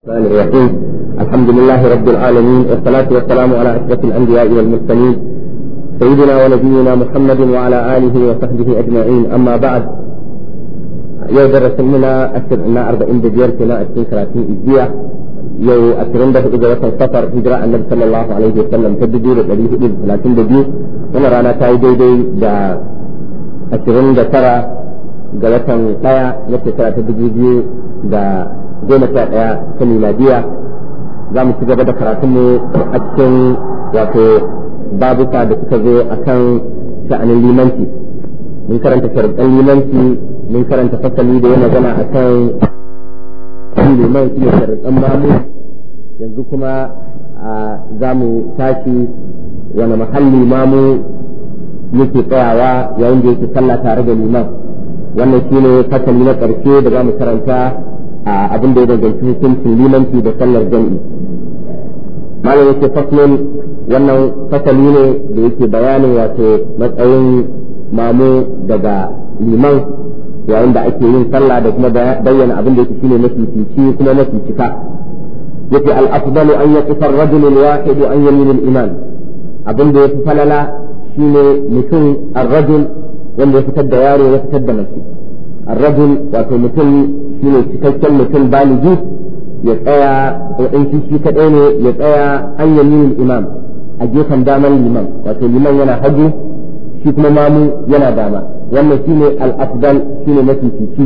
الرحمن الرحيم. الحمد لله رب العالمين، والصلاة والسلام على أشرف الأنبياء والمرسلين سيدنا ونبينا محمد وعلى آله وصحبه أجمعين. أما بعد، يودرس لنا أشرنا 40 دجير كنا أشرين 30 إجزية يو أشرين ده إذا وصل سفر هجرة النبي صلى الله عليه وسلم تبدو لديه 30 دجير ونرانا تايدي دا أشرين ده ترى جلسا قيا نتسرى تبدو دا goma sha ɗaya ta miladiya. Za mu ci gaba da karatunmu a cikin wato babuka da suka zo a kan sha'anin limanci. Mun karanta sharuɗan limanci, mun karanta fasali da ya magana a kan liman shi ne sharuɗan mamu. Yanzu kuma za mu tashi wani mahalli mamu yake tsayawa yayin da yake sallah tare da liman. Wannan shi ne fasali na ƙarshe da za mu karanta abin da ya danganci hukuncin limanci da sallar jam'i. Malam yake faslun, wannan fasali ne da yake bayanin wato matsayin mamu daga liman yayin da ake yin sallah da kuma bayyana abin da yake shine mafi fici kuma mafi cika. Yake al-afdalu an yaqifa ar-rajulu al-wahid an yamin al-iman. Abin da yafi falala shine mutum ar-rajul wanda ya fitar da yaro ya fitar da mace. ar-rajul wato mutum shine cikakken mutum baligi ya tsaya in shi kadai ne ya tsaya an yamin imam a gefen daman liman, wato liman yana hagu shi kuma mamu yana dama. wannan shine al-afdal, shine mafi fici.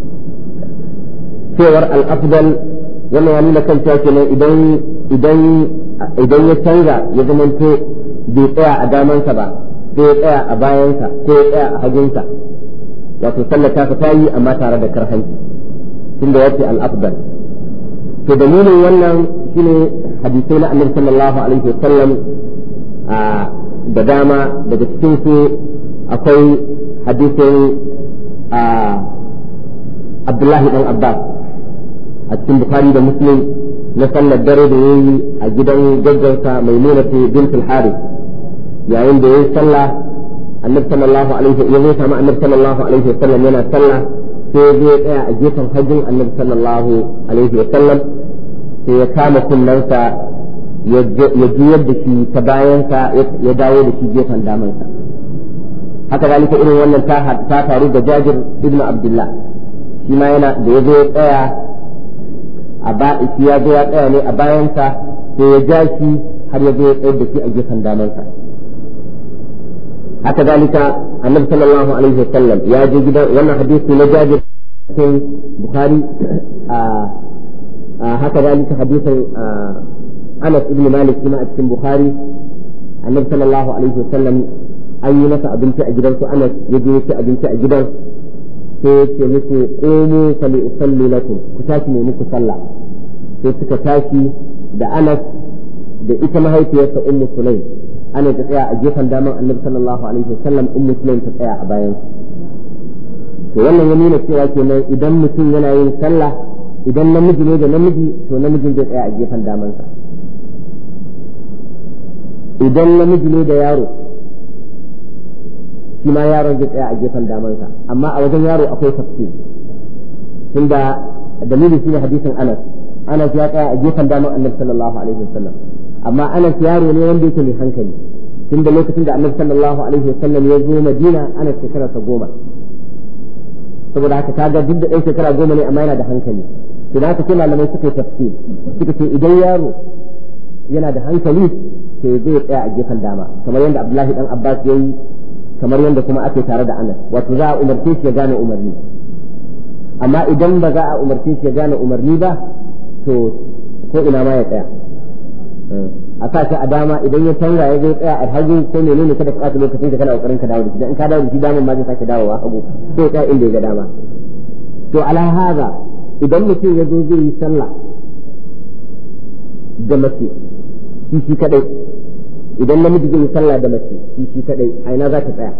cewar al-afdal wannan ya nuna kan cewa kenan idan ya canza ya zamanto bai tsaya a damansa ba sai ya tsaya a bayansa ko ya tsaya a hagunsa, wato sallata ta yi amma tare da karhanci tunda yace al-afdal. to dalilin wannan shine hadisai na Annabi sallallahu alaihi wasallam da dama. daga cikin su akwai hadisin Abdullahi dan Abbas a cikin Bukhari da Muslim na sallar dare da yayi a gidan gaggarsa Maimuna bint al-Harith yayin da yayi sallah. Annabi sallallahu alaihi ya samu Annabi sallallahu alaihi wasallam yana sallah, sai zai tsaya a gefen hajjin Annabi sallallahu alaihi wasallam, sai ya kama kunnansa ya juyar da shi ta bayansa ya dawo da shi gefen damansa. haka zalika irin wannan ta faru da Jabir ibn Abdullah, shi ma yana da ya zo ya tsaya ya zo ya tsaya ne a bayansa, sai ya ja shi har ya zo ya tsayar da shi a gefen damansa. haka zalika Annabi sallallahu alaihi wasallam ya je gidan wannan hadisi na Jabir cikin Bukhari. haka zalika hadisin Anas ibn Malik kuma a cikin Bukhari. Annabi sallallahu alaihi wasallam an yi masa abinci a gidansu, Anas ya je ci abinci a gidan, sai ya ce musu qumu fali usalli lakum, ku tashi ne muku sallah. sai suka tashi da Anas da ita mahaifiyarsa Ummu Sulaim. Ana ta tsaya a gefen daman Annabi sallallahu alaihi wasallam, Ummu Sulaim ta tsaya a bayan. to wannan ya nuna cewa kenan idan mutum yana yin sallah, idan namiji ne da namiji, to namijin zai tsaya a gefen damansa. idan namiji ne da yaro, shi ma yaron zai tsaya a gefen damansa. amma a wajen yaro akwai tafsir, tunda dalilin shi ne hadisin Anas ya tsaya a gefen daman Annabi sallallahu alaihi wasallam. amma Anas yaro ne wanda yake mai hankali, tunda lokacin da Annabi sallallahu alaihi wasallam ya zo Madina Anas shekararsa 10. saboda haka kaga duk da ɗan shekara 10 ne amma yana da hankali. to da haka sai malamai suka yi tafsir, suka ce idan yaro yana da hankali to zai tsaya a gefen dama, kamar yadda Abdullahi dan Abbas yayi, kamar yadda kuma ake tare da Anas, wato za a umarce shi ya gane umarni. amma idan ba za a umarce shi ya gane umarni ba, to ko ina ma ya tsaya a sa shi a dama. idan ya canza ya zai tsaya a hagu ko menene, kada ka ɓata lokacin da kana kokarin ka dawo da shi, dan in ka dawo da shi daman ma zai sake dawowa hagu, sai ya tsaya inda ya ga dama. to ala hada idan mutum ya zo zai yi sallah da mace shi kadai, idan namiji zai yi sallah da mace shi kadai, a ina za ta tsaya?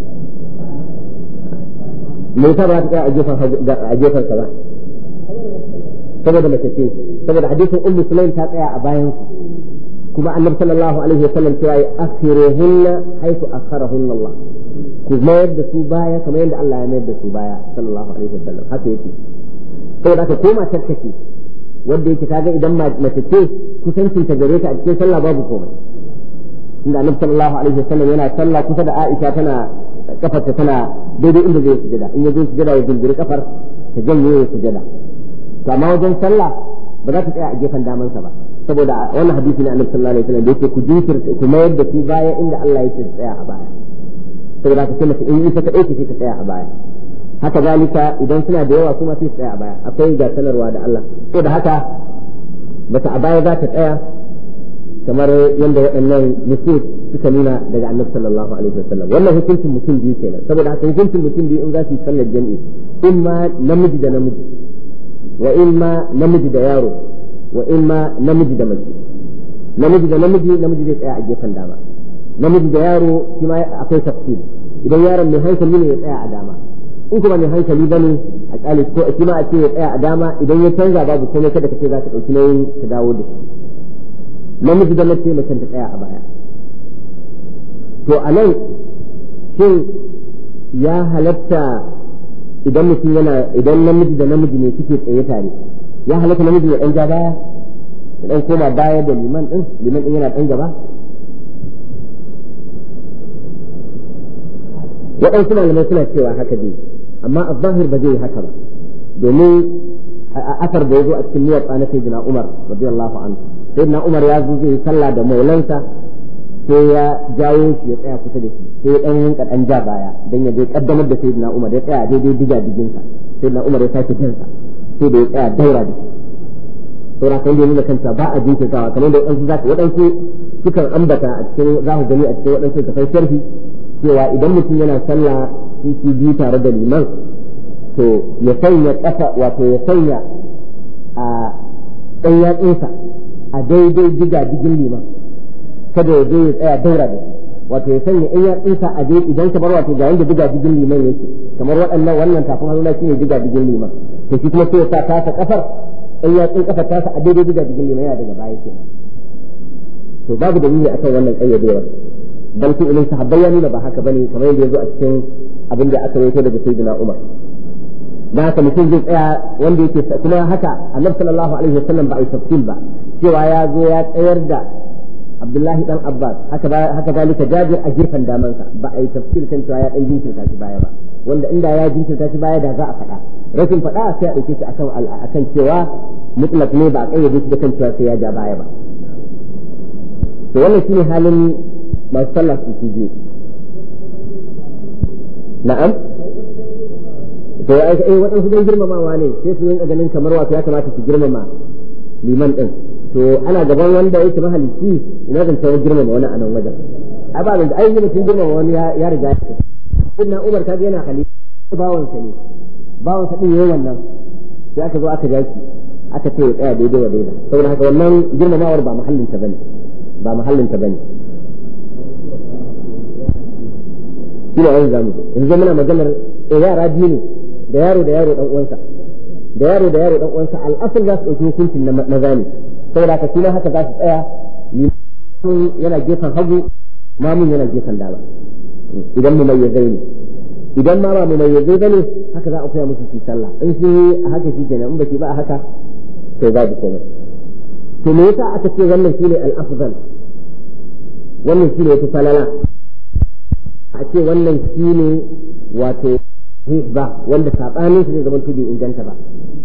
me yasa ba ta tsaya a gefen sa ba? saboda mace ce, saboda hadisin Ummu Sulaim ta tsaya a bayan, kuma Annabi sallallahu alaihi wasallam cewa ya akhiruhunna haythu akharahunna Allah, ku mayar da su baya kamar yadda Allah ya mayar da su baya sallallahu alaihi wasallam. haka yake. saboda ka koma tarkace wanda yake kaga idan mace ce kusancin ta gare ta a cikin sallah babu komai inda annabi sallallahu alaihi wasallam yana sallah kusa da Aisha tana kafarta tana daidai inda zai sujada in ya zo sujada ya gindiri kafar ta janye ya sujada to amma wajen sallah ba za ta tsaya a gefen damansa ba saboda wannan hadisi ne annabi sallallahu alaihi wasallam da yake ku jinkirta ku mayar da su baya inda Allah yake tsaya a baya saboda ka ce mace in ita ta dauke ta tsaya a baya haka zalika idan suna da yawa kuma sai tsaya a baya akwai ga sanarwa da Allah to da haka bata a baya za ta tsaya kamar yadda waɗannan nusus suka nuna daga annabi sallallahu alaihi wasallam wannan hukuncin mutum biyu kenan saboda haka hukuncin mutum biyu in za su yi sallar jami'i in ma namiji da namiji wa in ma namiji da yaro wa in ma namiji da mace namiji da namiji zai tsaya a gefen dama namiji da yaro shi ma akwai tafsir idan yaron mai hankali ne ya tsaya a dama in kuma mai hankali bane a kyale ko shi ma a ce ya tsaya a dama idan ya canza babu komai kada ka ce za ka dauki nauyin ka dawo da shi namiji da mace macen ta tsaya a baya to a nan shin ya halatta idan mutum idan namiji da namiji ne suke tsaye tare ya halatta namiji ya dan ja baya ya dan koma baya da liman din yana dan gaba waɗansu malamai suna cewa haka dai amma a zahir ba zai yi haka ba domin asar da ya zo a cikin muwatsa na sayyidina Umar radiyallahu anhu sayyidina Umar ya zo zai yi sallah da maulansa sai ya jawo shi ya tsaya kusa da shi sai ya dan rinka dan ja baya dan ya dai kaddamar da sayyidina Umar ya tsaya daidai diga diginsa sayyidina Umar ya sake jinsa sai da ya tsaya daura da shi saura kan da nuna kanta ba a jinkirtawa kamar da waɗansu sukan ambata a cikin za ku gani a cikin waɗansu tafai sharhi cewa idan mutum yana sallah su biyu tare da liman to ya sanya ƙasa wato ya sanya a ɗan yatsunsa a daidai diga digin liman kada ya je ya tsaya daura da shi wato ya sanya ɗan yatsunsa a daidai idan kamar wato ga yanda diga digin liman yake kamar wannan tafin hannuna shi ne diga digin liman to shi kuma sai ya sa tasa kafar ɗan yatsun kafar tasa a daidai diga digin liman yana daga baya kenan to babu dalili akan wannan ƙayyadewar bal fi ilin sahabbai ya nuna ba haka bane kamar yadda yazo a cikin abin da aka rawaito daga sayyidina Umar da haka mutum zai tsaya wanda yake kuma haka annabi sallallahu alaihi wasallam ba a yi tafsil ba cewa ya zo ya tsayar da Abdullahi dan Abbas haka zalika Jabir a gefen damansa ba a yi tafsil kan cewa ya dan jinkirta shi baya ba wanda inda ya jinkirta shi baya da za a faɗa rashin faɗa sai a ɗauke shi akan cewa mutlaq ne ba a kayyade shi da kan cewa sai ya ja baya ba to wannan shine halin masu sallah su biyu na'am to waɗansu don girmamawa ne sai su rinka ganin kamar wato ya kamata su girmama liman ɗin to ana gaban wanda yake mahalicci ina zan tawo girmama wani a nan wajen a ba da ai mutum girmama wani ya riga ya tafi na Umar kaga yana halitta bawansa ne bawansa din yayin wannan sai aka zo aka jaki aka ce ya tsaya daidai wa daidai saboda haka wannan girmamawar ba mahallinta bane shine wani zamu yanzu muna maganar yara biyu ne da yaro dan uwansa al'asal za su dauki hukuncin na maza ne saboda haka shi haka za su tsaya yana gefen hagu mamun yana gefen dama idan mu mai yazai ne idan ma ba mu mai yazai bane haka za a koya musu su sallah in su a haka shi kenan in ba shi ba a haka to babu komai to me yasa aka ce wannan shine al-afdal wannan shine yafi falala a ce wannan shine wato ba wanda sabanin shi zai zama tudi inganta ba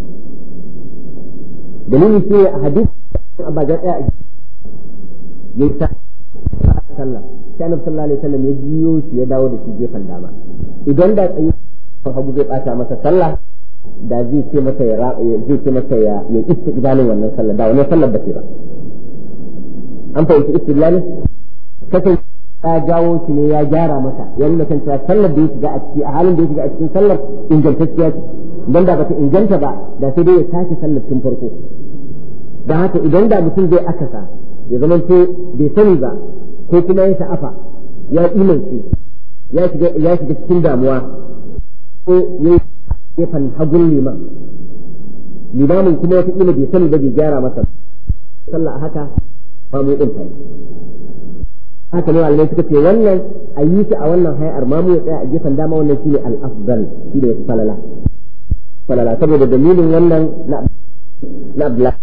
dalili ce a hadisi abba ga tsaya yayi sallah sai annabi sallallahu alaihi wasallam ya biyo shi ya dawo da shi gefen dama idan da tsayi hagu zai bata masa sallah da zai ce masa ya istiqbalin wannan sallah da wannan sallar ba ce ba an fahimci istiqbalin kasan ya jawo shi ne ya gyara masa ya nuna kan cewa sallar da ya shiga a ciki a halin da ya shiga a cikin sallar ingantacciya ce idan da bata inganta ba da sai dai ya sake sallar tun farko don haka idan da mutum zai akasa ya zama to bai sani ba ko kuma ya sha'afa ya imance ya shiga cikin damuwa ko ya yi gefen hagun limamin kuma wata ila bai sani ba bai gyara masa sallah haka ba mu din haka ne malamai suka ce wannan a yi shi a wannan hayar mamu ya tsaya a gefen dama wannan shine al-afdal shi da yafi falala saboda dalilin wannan na na Abdullah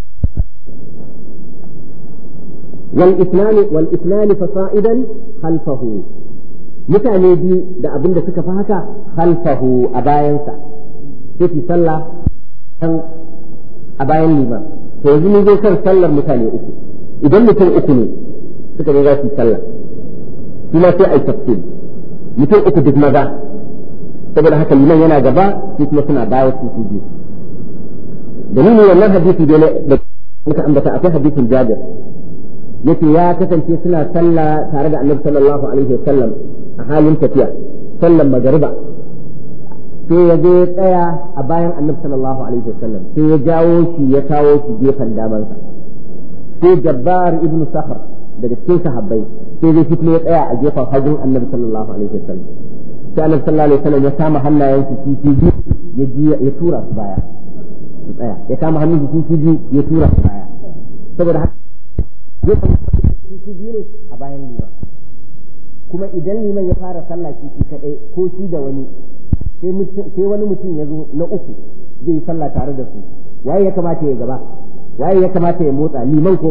wal isnani fasa'idan khalfahu mutane biyu da abin da suka fi haka khalfahu a bayansa sai fi sallah kan a bayan liman to yanzu mun zo kan sallar mutane uku idan mutum uku ne suka zo za su sallah kuma sai ai tafsir mutum uku duk maza saboda haka liman yana gaba sai kuma suna baya su biyu dalilin wannan hadisi da muka ambata akwai hadisin Jabir yace ya kasance suna sallah tare da Annabi sallallahu alaihi wasallam a halin tafiya sallan magariba sai ya je tsaya a bayan Annabi sallallahu alaihi wasallam sai ya jawo shi ya kawo shi gefen damansa sai Jabbar ibn Sakhr daga cikin sahabbai sai zai fito ya tsaya a gefen hagun Annabi sallallahu alaihi wasallam sai Annabi sallallahu alaihi wasallam ya kama hannayensu su biyu ya tura su baya su tsaya ya kama hannun su biyu ya tura su baya saboda haka gefen su biyu ne a bayan liman kuma idan liman ya fara sallah shi kadai ko shi da wani sai wani mutum ya zo na uku zai yi sallah tare da su waye ya kamata ya gaba waye ya kamata ya motsa liman ko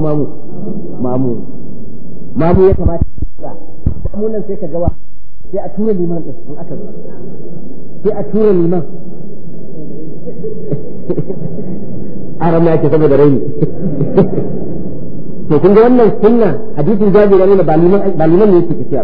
mamu ya kamata ya motsa mamu nan sai ka gawa sai a tura liman din in aka zo sai a tura liman arama yake saboda raini to kun ga wannan sunna hadisin Jabir ne ba liman ne yake tafiya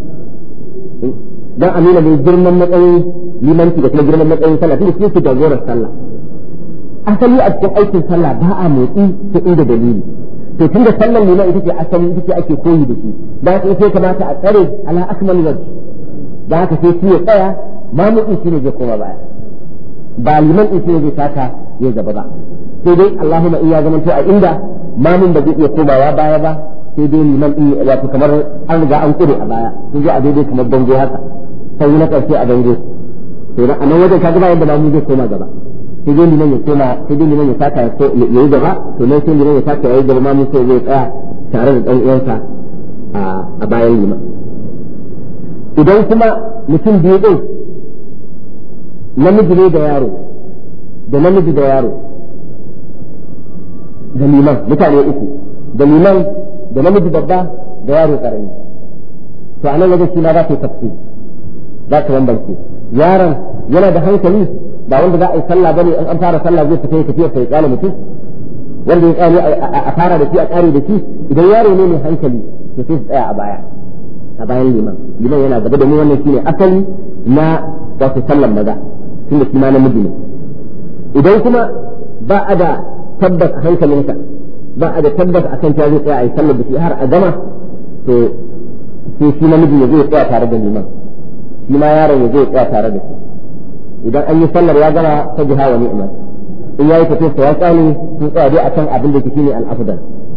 dan amina ne girman matsayin limanci da kuma girman matsayin sallah tunda shi yake jagorar sallah asali a cikin aikin sallah ba a motsi ta inda dalili to tunda sallar liman ita ce asali ita ce ake koyi da shi da haka sai kamata a tsare ala akmal wajh da haka sai shi ya tsaya mamu'in shi ne zai koma baya ba liman din shi ne zai taka ya gaba ba sai dai Allahumma iya zaman to a inda mamun ba zai iya komawa baya ba sai dai liman din wato kamar an riga an kure a baya sun ji a daidai kamar bango haka sai na karshe a bango to a nan wajen kaga ba yadda mamun zai koma gaba sai dai liman ya koma sai dai liman ya taka ya yi gaba to nan sai liman ya taka ya yi gaba mamun sai zai tsaya tare da dan uwansa a bayan liman idan kuma mutum biyu din namiji ne da yaro da namiji da yaro da liman mutane uku da liman da namiji babba da yaro karami to anan wajen shi ma za ka yi tafsir za ka bambance yaron yana da hankali ba wanda za a yi sallah bane in an fara sallah zai fita ya tafiya sai ya mutum wanda ya tsaya a fara da shi a kare da shi idan yaro ne mai hankali to sai su tsaya a bayan liman yana gaba da mu wannan shine asali na wato sallan maza tunda shi ma namiji ne idan kuma ba a da tabbas a hankalinka ba a da tabbas akan ta zai tsaya a yi sallar da shi har a gama to sai shi namiji ya zai tsaya tare da liman shi ma yaron ya zai tsaya tare da shi idan an yi sallar ya gama ta jiha wa ni'ima in yayi tafiya ya tsani sun tsaya dai akan abin da shine al-afdal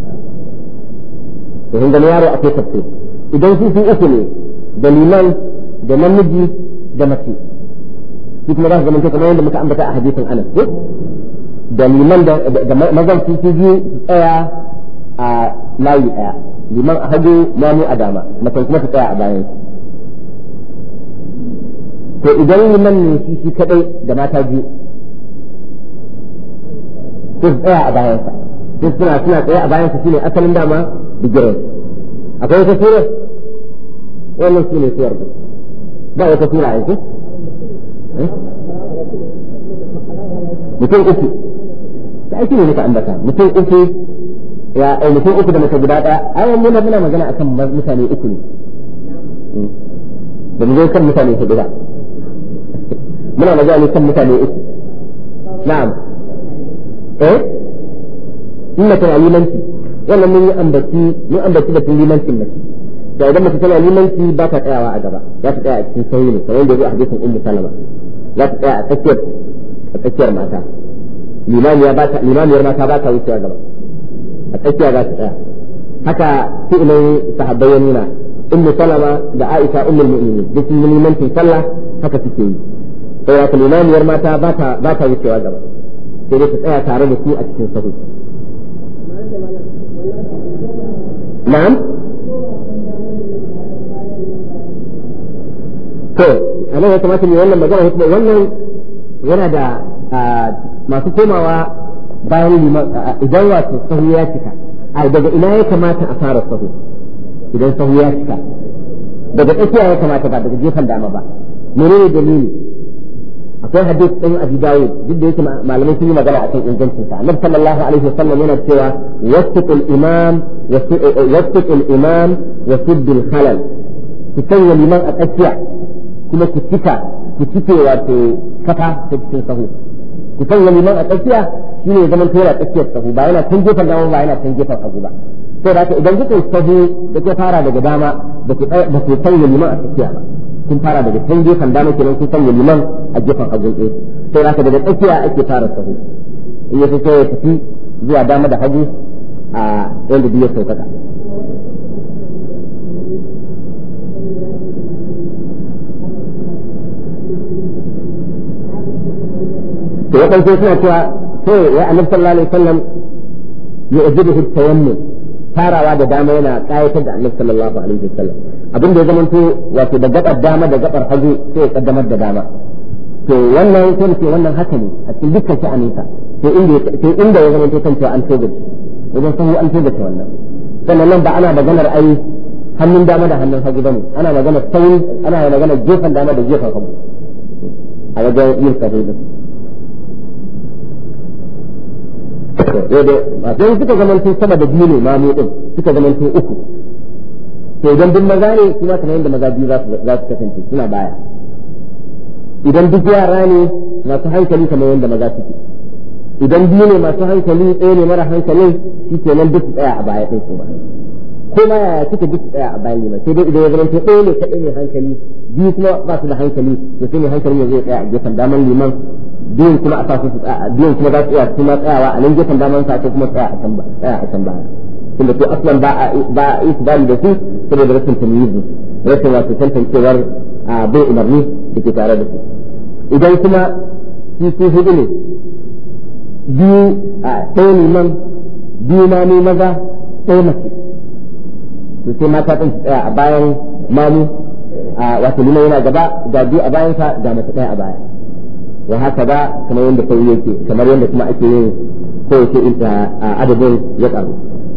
to hin yaro akwai tafsir idan su uku ne da liman da namiji da mace shi kuma za su zama kamar yadda muka ambata a hadisin Anas da liman da mazan su biyu su tsaya a layi daya liman a hagu mamu a dama mace kuma su tsaya a bayan to idan liman ne shi kadai da mata biyu su tsaya a bayansa su suna tsaye a bayansa shine asalin dama bigiran akwai wata sura wannan shine suwar ba wata sura yanzu mutum uku da aiki ne muka ambata mutum uku mutum uku da muka guda daya ayan muna magana akan mutane uku ne da mu zo kan mutane hudu ba muna magana kan mutane uku na'am inna kana limanci wannan mun ambaci da limancin mace da idan mace tana limanci ba ta tsayawa a gaba za ta tsaya a cikin sauri ne kamar yadda ya hadisin ummu salama za ta tsaya a tsakiyar mata limamiyar mata ba ta wucewa gaba a tsakiya za ta tsaya haka fi'ilin sahabbai ya nuna ummu salama da aisha ummul mu'minin duk sun limancin sallah haka suke yi sai haka limamiyar mata ba ta wucewa gaba sai dai ta tsaya tare da su a cikin sahu na'am to anan ya kamata ne wannan magana kuma wannan yana da masu komawa bayan liman idan wato sahu ya cika daga ina ya kamata a fara sahu idan sahu ya cika daga tsakiya ya kamata ba daga gefen dama ba menene dalili akwai hadith ɗin Abi Dawud duk da yake malamai sun yi magana akan ingancin sa Annabi sallallahu alaihi wasallam yana cewa wasiqul imam wa suddul khalal ku sanya liman a tsakiya kuma ku cike wato kafa ta cikin sahu ku sanya liman a tsakiya shine zaman tura tsakiyar sahu ba yana tun gefen dama ba yana tun gefen hagu ba sai da idan kuka sahu da ke fara daga dama da ku sanya liman a tsakiya ba kun fara daga can gefen dama kenan kun sanya liman a gefen hagu ɗaya sai da daga tsakiya ake fara sahu in ya fito ya tafi zuwa dama da hagu a yanda biyu ya sauƙaƙa to waɗansu suna cewa sai ya annabi sallallahu alaihi wasallam ya ajibu tayammum farawa da dama yana ƙayatar da annabi sallallahu alaihi wasallam abin da ya zamanto wato da gabar dama da gabar hagu sai ya kaddamar da dama to wannan sai ce wannan haka ne a cikin dukkan sha'aninsa sai inda ya zamanto kan cewa an toga wajen sahu an toga wannan sannan nan ba ana maganar ai hannun dama da hannun hagu bane ana maganar sahu ana maganar gefen dama da gefen hagu a wajen yin sahu sai suka zamanto sama da biyu ne mamu din suka zamanto uku to idan duk maza ne kuma kamar yadda maza biyu za su kasance suna baya idan duk yara ne masu hankali kamar yadda maza suke idan biyu ne masu hankali ɗaya ne mara hankalin shi kenan duk tsaya a baya ɗin kuma ko ma yaya suke duk tsaya a bayan liman sai dai idan ya zamanto ɗaya ne kaɗai ne hankali biyu kuma ba su da hankali to sai ne hankali ya zai tsaya a gefen daman liman biyun kuma a sa su tsaya biyun kuma za su iya kuma tsayawa a nan gefen daman sa ko kuma tsaya a can baya tunda to aslan ba a isbali da su saboda rashin tamyizu rashin wato tantancewar bai umarni da ke tare da su idan kuma su hudu ne biyu ɗaya liman biyu mamu maza ɗaya mace to sai mata ɗin su tsaya a bayan mamu wato liman yana gaba ga biyu a bayansa ga mace ɗaya a baya wa haka ba kamar yadda sai yake kamar yadda kuma ake yin kowace adadin ya ƙaru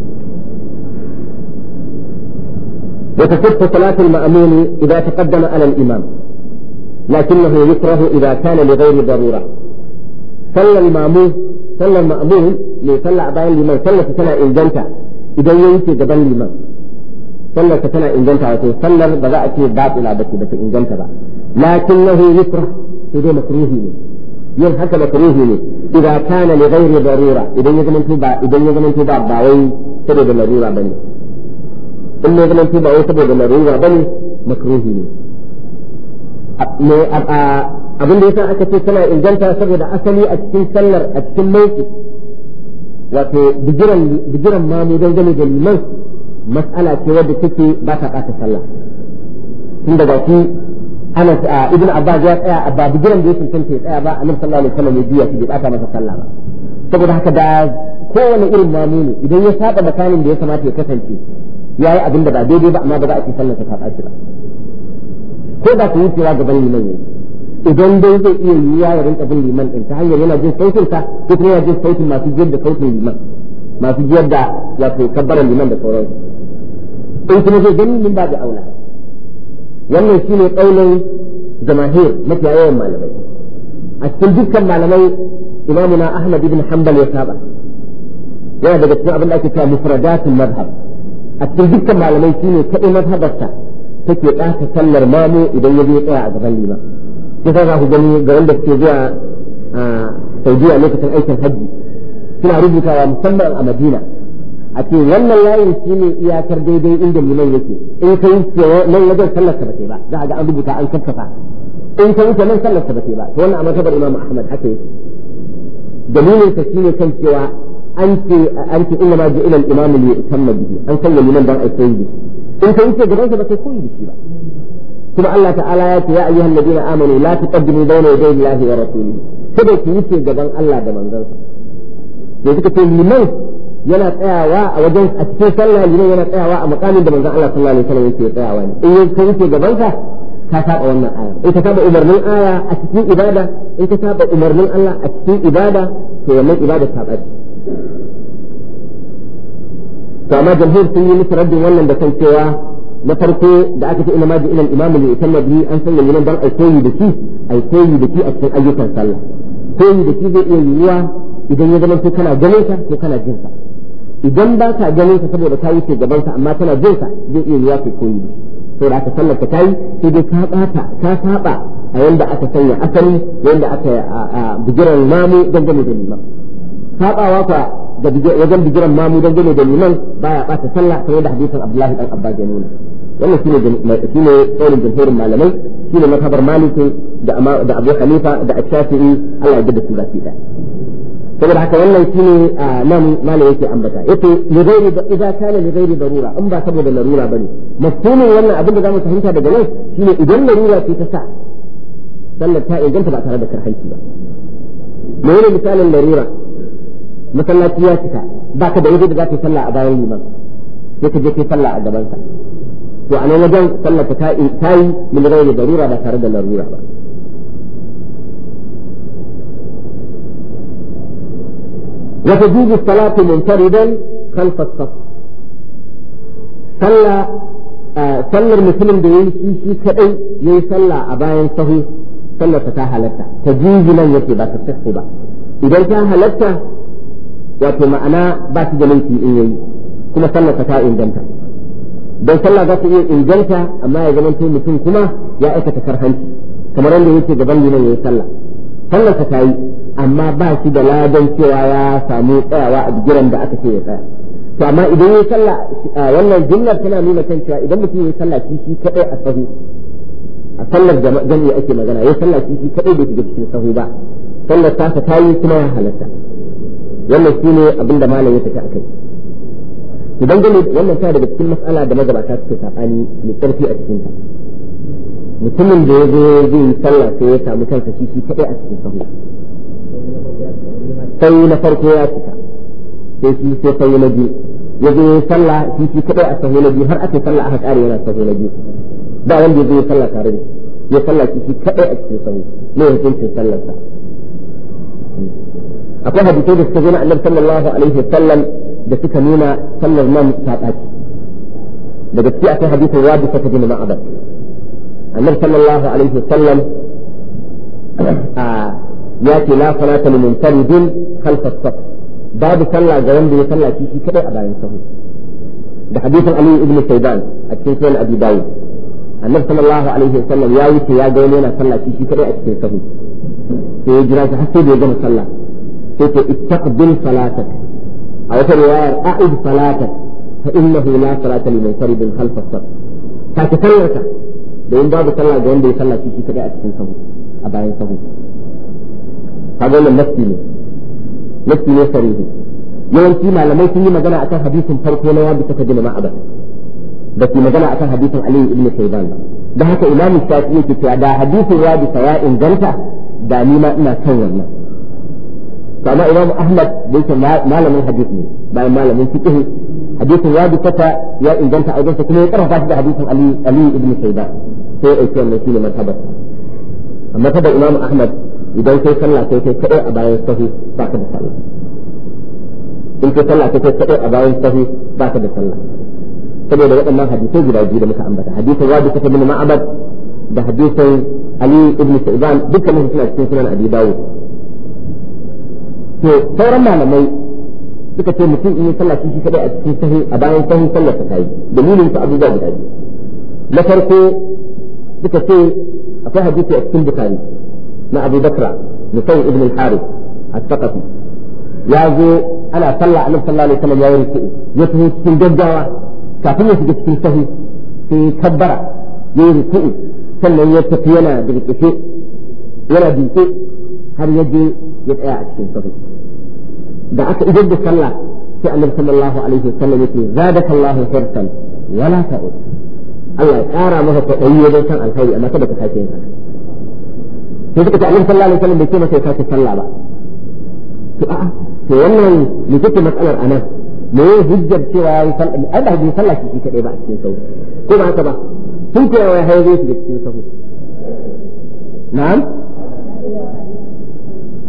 وتصح صلاة المأمون إذا تقدم على الإمام لكنه يكره إذا كان لغير ضرورة صلى المأمون ليصلى أباين لمن صلى سنة إنجنتا إذا ينسي قبل لمن صلى سنة إنجنتا وتصلى بذأت باطلة بس إنجنتا لكنه يكره إذا مكروه ينحك مكروه إذا كان لغير ضرورة إذا يزمن تبع باوي سبب الضرورة بني in ne zaman ba wai saboda larura bane makruhi ne abin da yasa aka ce tana inganta saboda asali a cikin sallar a cikin mauki wato bigiran mamu don gane da liman mas'ala ce wadda take ba ta ɓata sallah tun daga shi ana ibn abbas ya tsaya a bigiran da ya cancanta ya tsaya ba annabi sallallahu alaihi wasallam ya biya shi bai ɓata masa sallah ba saboda haka da kowane irin mamu ne idan ya saba makanin da ya kamata ya kasance ya yi abin da ba daidai ba amma ba za a ci sallar ta ɓaci ba ko da ku wucewa gaban liman ne idan dai zai iya yiwuwa ya rinka bin liman ɗin ta hanyar yana jin sautin sa ko kuma yana jin sautin masu jiyar da sautin liman masu jiyar da wato kabbaran liman da sauransu in kuma zai gani min ba da aula wannan shine ƙaunin jamahir mafiya yawan malamai a cikin dukkan malamai imamuna Ahmad ibn Hanbal ya saba yana daga cikin abin da ake cewa mufradatul madhhab a cikin dukkan malamai shine kaɗai mazhabarsa take ɗaka sallar mamu idan ya zo tsaya a gaban lima sai za ku gani ga wanda suke zuwa a Saudiya lokacin aikin hajji suna rubutawa musamman a Madina a ce wannan layin shine iyakar daidai inda liman yake in ka wuce nan wajen sallar ka bace ba za a ga an rubuta an kafafa in ka wuce nan sallar ka bace ba to wannan a mazhabar Imam Ahmad haka yake dalilin sa shine kan cewa أنت إنما جئل الإمام ليؤتم به أن صلى لمن دعا السيد إن كنت جريت بك كل شيء ثم الله تعالى يا أيها الذين آمنوا لا تقدموا بين يدي الله ورسوله كذا يجي جبان الله دمان ذلك يجي كتير لمن yana tsayawa a wajen a cikin sallah liman yana tsayawa a makamin da manzon Allah sallallahu alaihi wasallam yake tsayawa ne in ka wuce gaban ka saba wannan aya in ka saba umarnin aya a cikin ibada in ka saba umarnin Allah a cikin ibada to wannan ibada ta bace to amma jamhur sun yi musu raddin wannan da kan cewa na farko da aka ce ina ma ila al-imam li yutamma bihi an sanya liman dan ai koyi da shi a cikin ayyukan sallah koyi da shi zai iya yiwuwa idan ya zama ko kana ganin sa ko kana jin sa idan ba ka ganin sa saboda ka wuce gaban sa amma kana jin sa zai iya yiwuwa kai koyi to da aka sallar ka tayi sai dai ka saba a yanda aka sanya asali yanda aka bigiran mamu dangane da liman sabawa ka da wajen bigiran mamu dangane da liman baya bata sallah kamar da hadisin Abdullahi dan Abbas ya nuna wannan shine kaulin jumhurin malamai shine mazhabar Malik da Abu Hanifa da Shafi'i Allah ya gida su baki da saboda haka wannan shine nan malam yake ambata yace li ghairi idza kana li ghairi darura in ba saboda larura bane mafhumin wannan abin da zamu fahimta daga nan shine idan larura ce ta sa sallar ta inganta ba tare da karhanci ba me ne misalin larura masallaci ya cika baka da waje da zaka yi sallah a bayan liman sai ka je kai sallah a gaban sa to a nan wajen sallar ta yi min ghairi darura ba tare da larura ba وتجوز الصلاة منفردا خلف الصف صلى المسلم da yayi shi kadai yayi sallah a bayan sahu sallar ta halatta tajizi nan yake ba ta sahu ba idan ta halatta wato ma'ana ba shi da laifi in yayi kuma sallar ta inganta dan sallah za ta iya inganta amma ya zama mutum kuma ya aikata karhanci kamar yadda yake gaban liman yayi sallah sallar ta yi amma ba shi da ladan cewa ya samu tsayawa a bigiran da aka ce ya tsaya to amma idan yayi sallah wannan jumlar tana nuna kan cewa idan mutum yayi sallah shi kadai a sahu a sallar jami'i ake magana yayi sallah shi kadai bai shiga cikin sahu ba sallar ta yi kuma ya halatta wannan shine abinda malam ya tafi akai idan gane wannan ta daga cikin mas'ala da magabata suke sabani mai karfi a cikin ta mutumin da ya zo zai yi sallah sai ya samu kansa shi kadai a cikin sahu sai na farko ya cika sai shi sai sai na biyu ya zo sallah shi kadai a sahu na biyu har aka sallah aka kare yana sahu na biyu ba wanda ya zo sallah tare da ya sallah shi kadai a cikin sahu ne hukuncin sallar sa akwai hadisi da suka zo na Annabi sallallahu alaihi wasallam da suka nuna sallar nan ta dace daga cikin akwai hadisin Rabi ta bin Ma'bad Annabi sallallahu alaihi wasallam ya ce la salata lil munfaridin khalf as-saf babu sallah ga wanda ya sallah shi kadai a bayan sahu da hadisin Ali ibn Sayban a cikin sunan Abi Dawud Annabi sallallahu alaihi wasallam ya wuce ya ga wani yana sallah shi kadai a cikin sahu sai ya jira shi har sai da ya gama sallah sai ta istaqbil salatak a wata riwayar a'id salatak fa innahu la salata lil munfaridin khalf as-saf ta sallarka da in babu sallah ga wanda ya sallah shi kadai a cikin sahu a bayan sahu kaga wannan nafsi ne sarihi yawanci malamai sun yi magana akan hadisin farko na yabi ta bin Ma'bad da ke magana akan hadisin Ali ibn Sayban da haka Imam Shafi'i yake cewa da hadisin yabi ya inganta da ni ma ina kan wannan amma Imam Ahmad da yake malamin hadisi ne bayan malamin fiqh hadisin yabi ya inganta a wajen kuma ya karanta shi da hadisin Ali ibn Sayban sai ya ce wannan shine mazhabar amma kada Imam Ahmad idan kai sallah kai kadai a bayan sahu ba ka da sallah in kai sallah kai kadai a bayan sahu ba ka da sallah saboda waɗannan hadisai guda biyu da muka ambata hadisin Rabi ta bin Ma'bad da hadisin Ali ibn Sayban dukkan su suna cikin sunan Abi Dawud to sauran malamai suka ce mutum in yi sallah shi kadai a cikin sahu a bayan sahu sallar ta kai dalilin su abubuwa guda biyu na farko suka ce akwai hadisi a cikin Bukhari na Abu Bakra Nufay ibn al-Harith al-Thaqafi ya zo ana sallah Annabi sallallahu alaihi wasallam ya yi ruku ya tafi cikin gaggawa kafin ya shiga cikin sahu sai kabbara ya yi ruku sannan ya tafi yana dirƙishe yana dinke har ya je ya tsaya a cikin sahu da aka idan da sallah sai Annabi sallallahu alaihi wasallam yake zadakallahu hirsan wala ta'ud Allah ya ƙara maka kwaɗayi wajen san alkhairi amma kada ka sake yin haka sai suka ce Annabi sallallahu alaihi wasallam bai ce masa ya sake sallah ba to a'a to wannan ne take matsalar anan me ya hujjar cewa yayi sallah ai ba bai sallah shi kadai ba a cikin sahu ko ba haka ba sun ce wai haye shi cikin sahu na'am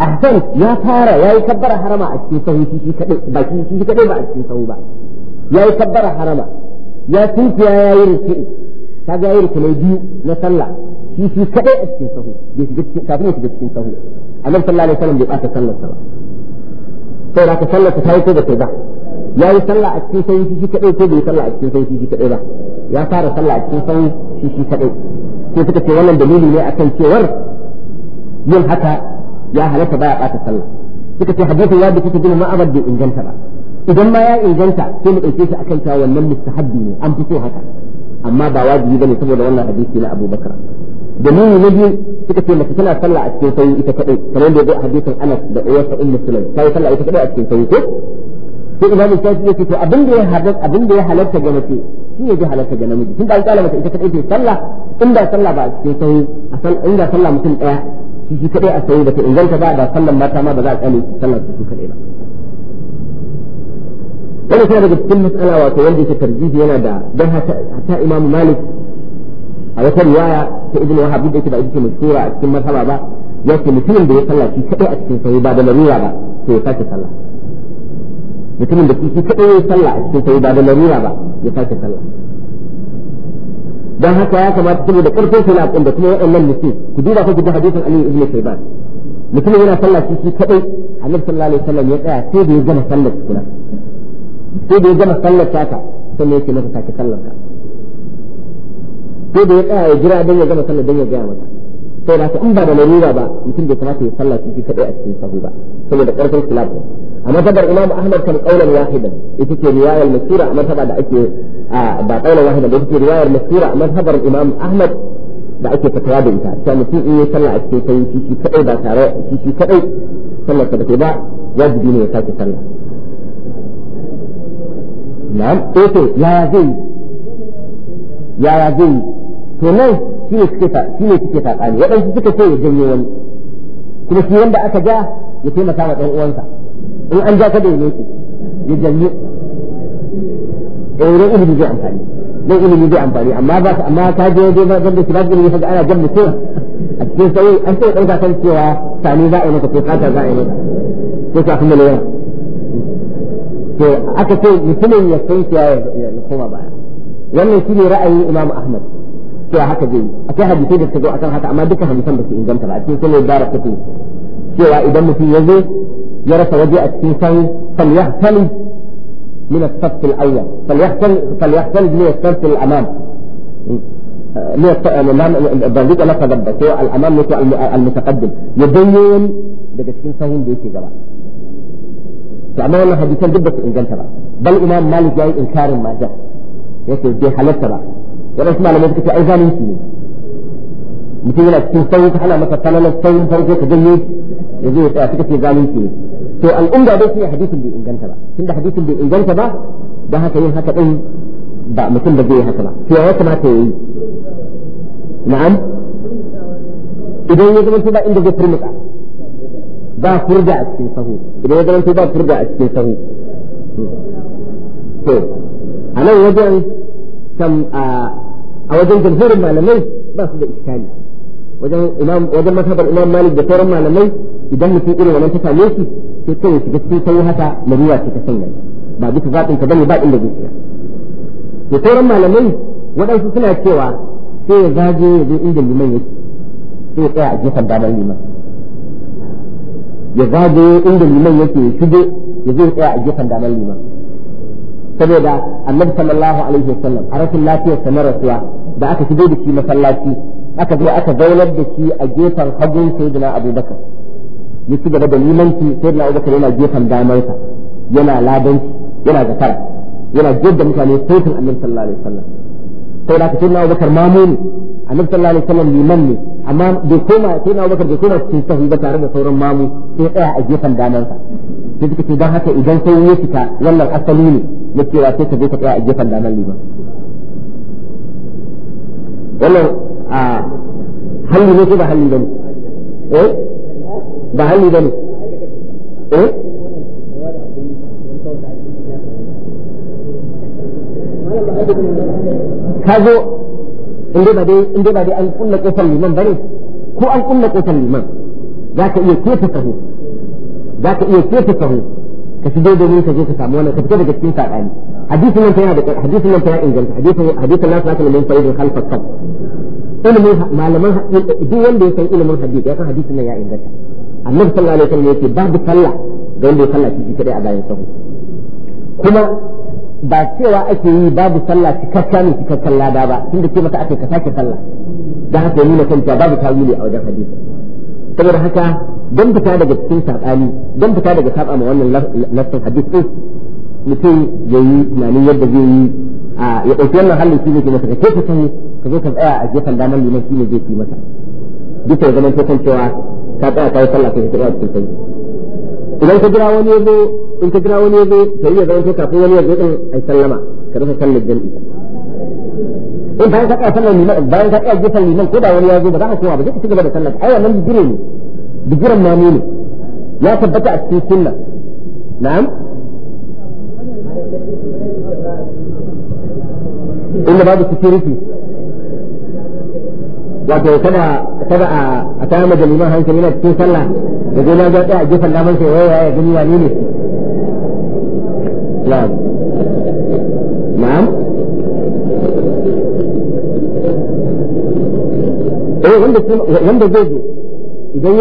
ahsan ya fara yayi kabbara harama a cikin sahu shi kadai ba shi kadai ba a cikin sahu ba yayi kabbara harama ya tunkiya yayi ruku'u kaga yayi rukunai biyu na sallah shi kadai a cikin sahu bai shiga cikin kafin ya shiga cikin sahu annabi sallallahu alaihi wasallam bai bata sallar sa ba sai da ka sallar ta yi ko da kai ba yayi sallah a cikin sahu shi kadai ko bai sallah a cikin sahu shi kadai ba ya fara sallah a cikin sahu shi kadai sai suka ce wannan dalili ne akan cewar yin haka ya halatta baya bata sallah suka ce hadisin ya bi cikin ma'abad bai inganta ba idan ma ya inganta sai mu dauke shi akan cewa wannan mustahabbi ne an fi so haka amma ba wajibi bane saboda wannan hadisi na Abu Bakar dalili na biyu suka ce mace tana sallah a cikin sauri ita kadai kamar yadda ya hadisin Anas da Uwais ibn Sulaim ta yi sallah ita kadai a cikin sauri ko sai Imam Shafi'i yake to abin da ya halatta ga mace shi ne ya halatta ga namiji tunda an kala mace ita kadai ce sallah inda sallah ba a cikin sauri inda sallah mutum daya shi kadai a sauri da ta inganta ba da sallan mata ma ba za a kale sallah su kadai ba wani kuma daga cikin matsala wato wanda yake tarjihi yana da don hata Imam Malik a wata riwaya ta Ibn Wahab da yake ba ita mashhura a cikin mazhaba ba yace mutumin da ya sallah shi kadai a cikin sauri ba da larura ba sai ya sake sallah mutumin da shi kadai ya sallah a cikin sauri ba da larura ba ya sake sallah dan haka ya kamata saboda karfin sallah din da kuma waɗannan mutum ku duba ku ga hadisin Ali ibn Shayban mutumin yana sallah shi kadai Annabi sallallahu alaihi wasallam ya tsaya sai da ya gama sallar tukuna sai da ya gama sallar taka sannan yake masa sake sallar ka sai da ya tsaya ya jira don ya gama sallar don ya gaya masa sai da in ba da larura ba mutum bai kamata ya sallah shi kadai a cikin sahu ba saboda karfin khilaf amma tabar Imam Ahmad kan qaulan wahidan ita ce riwayar masura amma taba da ake ba qaulan wahidan da ita riwayar masura amma tabar Imam Ahmad da ake fatawa da ita sai mutum in ya sallah a cikin sahu shi kadai ba tare shi kadai sallar ta ba wajibi ne ya sake sallah na'am to yaya zai to nan shi ne suke saƙani waɗansu suka ce ya janyo wani kuma shi wanda aka ja ya taimaka ma ɗan uwansa in an ja kada ya nake ya janyo wurin ilimi zai amfani dan ilimi zai amfani amma ka je waje ba da shi ba ilimi kaga ana jan mutum a cikin sai an sai ɗauka kan cewa sani za a yi maka ko kata za a yi maka ko kafin da yawa to aka ce mutumin ya san ya koma baya wannan shine ra'ayin Imam Ahmad cewa haka zai akwai hadisi da suka zo akan haka amma dukkan hadisan ba su inganta ba a cikin sunan Daraqutni cewa idan mutum ya zo ya rasa waje a cikin san falyahtali min as-saff al-awwal falyahtali min as-saff al-amam ذلك لفظ الدكتور الأمام المتقدم يبين daga cikin sahun da yake gaba to amma wannan hadisan duk ba su inganta ba bal Imam Malik yayi inkarin ma da yake bai halatta ba wannan kuma malamai suka ce ai zalunci ne mutum yana cikin sahun ka hana masa kananan sahun farko ka ganye ya zo ya tsaya suka ce zalunci ne to al'umma dai shine hadisin bai inganta ba tunda hadisin bai inganta ba dan haka yin haka din ba mutum da zai yi haka ba to ya kamata ya yi na'am idan ya zama ba inda zai furmuka ba furda a cikin sahu idan ya zama ba furda a cikin sahu to a nan wajen a wajen jamhurin malamai ba su da iskali wajen matabar Imam Malik da sauran malamai idan mutum irin wannan ta same shi sai kai shiga cikin sahu haka laruwa ce ta sanya ba bisa zaɓin ka bane ba inda zai shiga to sauran malamai waɗansu suna cewa sai ya zage ya zo inda liman yake sai ya tsaya a gefen damar liman ya zage inda liman yake ya shigo ya zo ya tsaya a gefen damar liman saboda annabi sallallahu alaihi wasallam a rashin lafiyar sa na rasuwa da aka shigo da shi masallaci aka zo aka zaunar da shi a gefen hagun sayyidina abubakar ya ci gaba da limanci sayyidina abubakar yana gefen damarsa yana ladanci yana zakara yana jidda mutane sautin annabi sallallahu alaihi wasallam sai da sayyidina abubakar mamu ne annabi sallallahu alaihi wasallam liman ne amma bai koma sayyidina abubakar bai koma cikin sahu ba tare da sauran mamu sai tsaya a gefen damarsa sai suka ce dan haka idan sai ya fita wannan asali ne na cewa sai ka je ka tsaya a gefen damar liman wannan a halli ne ko ba halli bane ba halli bane ka zo inda ba dai an kulla kofar liman bane ko an kulla kofar liman za ka iya kefa sahu za ka iya keta sahu ka shigo domin ka je ka samu wannan ka fita daga cikin saɓani hadisin nan yana da hadisin nan yana inganta hadisin nasu zaka min faridin khalfas sab ilimin malaman duk wanda ya san ilimin hadisi ya san hadisin nan ya inganta annabi sallallahu alaihi wasallam yake babu sallah da wanda ya sallah shi kadai a bayan sahu kuma ba cewa ake yi babu sallah cikakken lada ba tunda ce mata ake ka sake sallah dan haka nuna kanta babu tawili a wajen hadisi saboda haka don fita daga cikin sabani don fita daga saba ma wannan lafsin hadisi din mutum yayi tunanin yadda zai yi ya dauki wannan halin shi ne ke masa kake ka sani ka zo ka tsaya a gefen damar liman shi ne zai yi maka duka ya zama kan cewa ka tsaya kai sallah kai tsaya cikin sai idan ka jira wani yazo in ka jira wani yazo sai ya zama kafin wani yazo din ai sallama ka rufe sallar jami'i in bayan ka tsaya sallar liman bayan ka tsaya gefen liman ko da wani yazo ba za ka koma ba sai ka cigaba da sallar ai wannan bijire ne bijiran mamu ne ya tabbata a cikin sunna na'am inda babu security wato kada a tayar da liman hankali na cikin sallah da zai na ga a gefen daman sai waya ya gani wani ne na'am wanda zai zo idan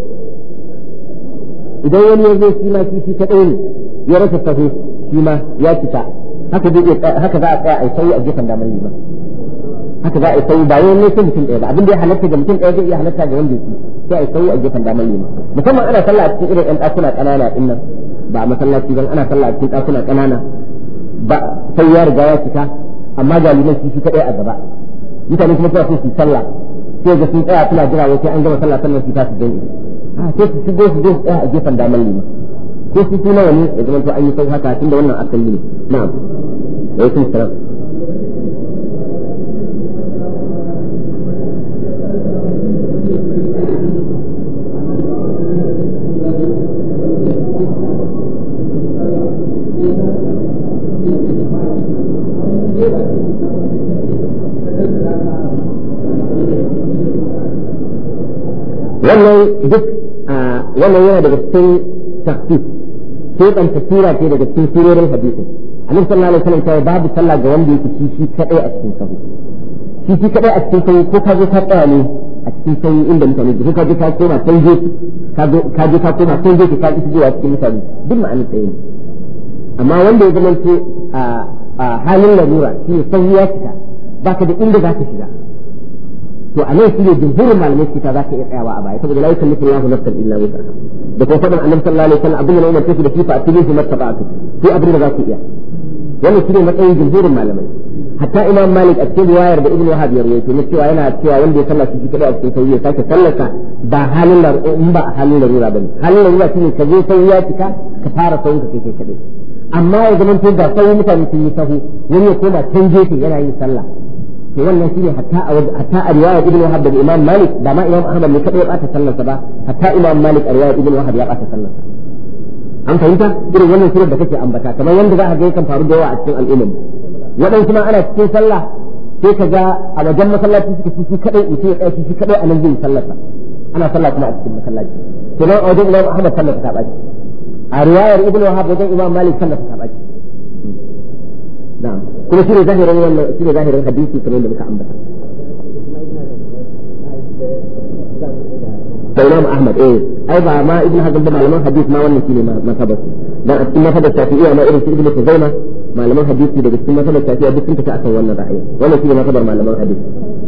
wani ya zo shi ma shi kadai ne ya rasa sahu shi ma ya fita haka za a tsaya a sauyi a gefen damar liman haka za a sauyi ba yawan ne sai mutum ɗaya ba abin da ya halatta ga mutum ɗaya zai iya halatta ga wanda yake sai a sauyi a gefen damar liman musamman ana sallah a cikin irin ɗan ɗakuna ƙanana ɗin nan ba a masallaci ba ana sallah a cikin ɗakuna ƙanana ba sai ya riga ya fita amma ga liman shi kadai a gaba mutane kuma suna so su sallah sai ga sun tsaya suna jira wai sai an gama sallah sannan su tashi jami'i sai su shigo su zo tsaya a gefen damar liman ko su tuna wani ya zama to an yi sau haka tunda wannan asali ne na'am wa alaikum salam wannan yana daga cikin tafsir sai dan tafsira ce daga cikin surorin hadisi annabi sallallahu alaihi wasallam ya babu sallah ga wanda yake shi kadai a cikin sahu shi kadai a cikin sahu ko ka zo ka tsaya ne a cikin sahu inda mutane ko ka je ka koma sai je ka je ka koma sai je ka ki shigowa cikin mutane duk ma'anar tsaye ne amma wanda ya zama to a halin larura shi ne sahu ya fita baka da inda za ka shiga to a nan shi ne jumhurin malamai suka za ka iya tsayawa a baya saboda la yukallifu Allahu nafsan illa wus'aha da kuma faɗin annabi sallallahu alaihi wasallam abin da Umar take da shi fa atili shi mattaba'atu sai abin da za ku iya wannan shi ne matsayin jumhurin malamai hatta Imam Malik a cikin riwayar da Ibn Wahab ya rawaito ne cewa yana cewa wanda ya sallah shi kadai a cikin sauri ya sake sallarsa ba halin in ba halin larura bane halin larura shine ka je sauri ya cika ka fara saurin ka kai kadai amma ya zama to ga sauri mutane sun yi sahu wani ya koma can gefe yana yin sallah to wannan shine hatta a riwayar Ibn Wahab da Imam Malik ba ma Imam Ahmad ne kadai ya bata sallarsa ba hatta Imam Malik a riwayar Ibn Wahab ya bata sallarsa an fahimta irin wannan surar da kake ambata kamar wanda za ka ga kan faru da yawa a cikin al'umma waɗansu ma ana cikin sallah sai ka ga a wajen masallaci suke shi kadai mutum ya tsaya shi kadai a nan zai sallarsa ana sallah kuma a cikin masallaci to nan a wajen Imam Ahmad sallarsa ta baci a riwayar Ibn Wahab wajen Imam Malik sallarsa ta baci na'am kuma shi ne zahirin wannan shi ne zahirin hadisi kamar da muka ambata da Imam Ahmad ai ba ma Ibn Hazm da malaman hadisi ma wannan shine masabar dan a cikin masabar Shafi'iyya ma irin su Ibn Khuzaimah malaman hadisi daga cikin masabar Shafi'iyya duk sun tafi akan wannan ra'ayi wannan shine masabar malaman hadisi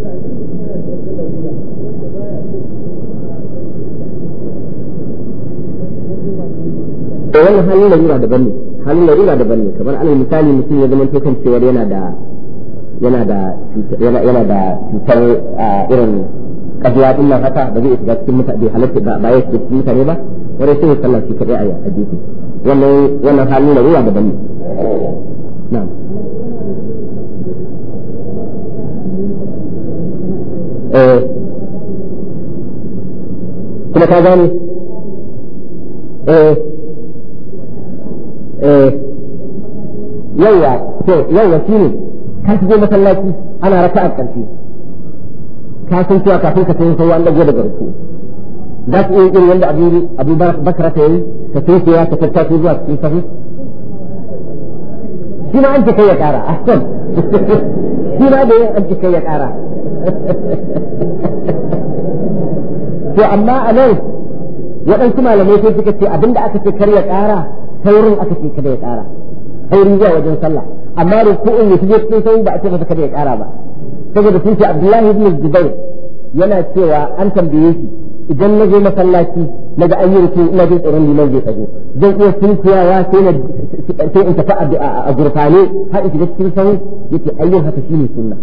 to wannan halin larura daban ne halin larura daban ne kamar alal misali mutum ya zama kan cewa yana da cutar irin kafiya din nan haka ba zai shiga cikin mutane halatta ba ya shiga cikin mutane ba wanda sai ya sallah shi kadai a hadisi wannan halin larura daban ne na'am kuma ka gane yawa shi ne kan je masallaci ana raka'a karshe ka san cewa kafin ka tayi sai an dago daga ruku za su iya irin wanda abu bakara ta yi ka tunkewa ka tattace zuwa cikin sahu shi ma an ce kai ya kara ahsan shi ma da yin an ce kai ya kara to amma a nan waɗansu malamai sai suka ce abinda aka ce kar ya kara saurin aka ce kada ya kara sauri zuwa wajen sallah amma ruku'un ya shige cikin sauri ba a ce masa kada ya kara ba saboda sun ce Abdullahi ibn Zubair yana cewa an tambaye shi idan na je masallaci na ga an yi ruku ina jin tsoron liman zai tsago zan iya sunkuyawa sai in tafi a gurfane har in shiga cikin sauri yake ayyun haka shine sunna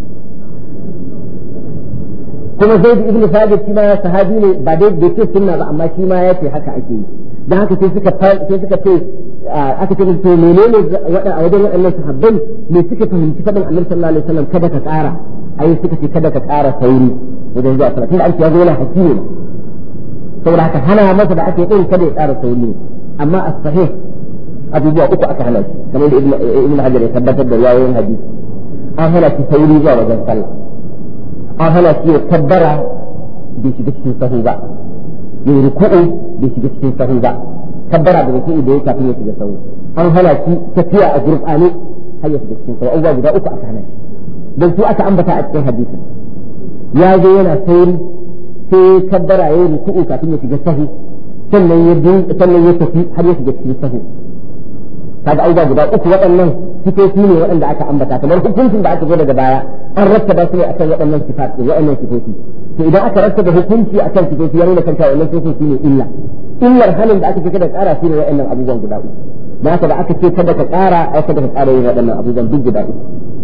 kuma Zaid ibn Thabit shi ma sahabi ne ba dai bai ce sunna ba amma shi ma ya ce haka ake yi dan haka sai suka ce aka ce to menene a wajen waɗannan sahabbai me suka fahimci fadin Annabi sallallahu alaihi wasallam kada ka ƙara ai suka ce kada ka ƙara sauri wajen zuwa sallah tunda an ce ya zo yana hakimi ne saboda haka hana masa da ake yin kada ya ƙara sauri amma as-sahih abubuwa uku aka hana shi kamar da Ibn Hajar ya tabbatar da yayin hadisi an hana shi sauri zuwa wajen sallah an hana shi ya tabbara bai shiga cikin sahu ba ya ruku'u bai shiga cikin sahu ba tabbara da ruku'u da ya kafin ya shiga sahu an hana shi tafiya a gurfane har ya shiga cikin sahu abubuwa guda uku aka hana shi don su aka ambata a cikin hadisin ya zo yana sauri sai tabbara ya yi ruku'u kafin ya shiga sahu sannan ya tafi har ya shiga cikin sahu kaga abubuwa guda uku waɗannan sifofi ne waɗanda aka ambata kamar hukuncin da aka zo daga baya an rattaba su ne akan waɗannan sifofi waɗannan sifofi to idan aka rattaba hukunci akan sifofi ya nuna kanta wannan sifofi ne illar halin da aka ce kada ƙara shine waɗannan abubuwan guda uku da haka da aka ce kada ka ƙara ai kada ka ƙara yin waɗannan abubuwan duk guda uku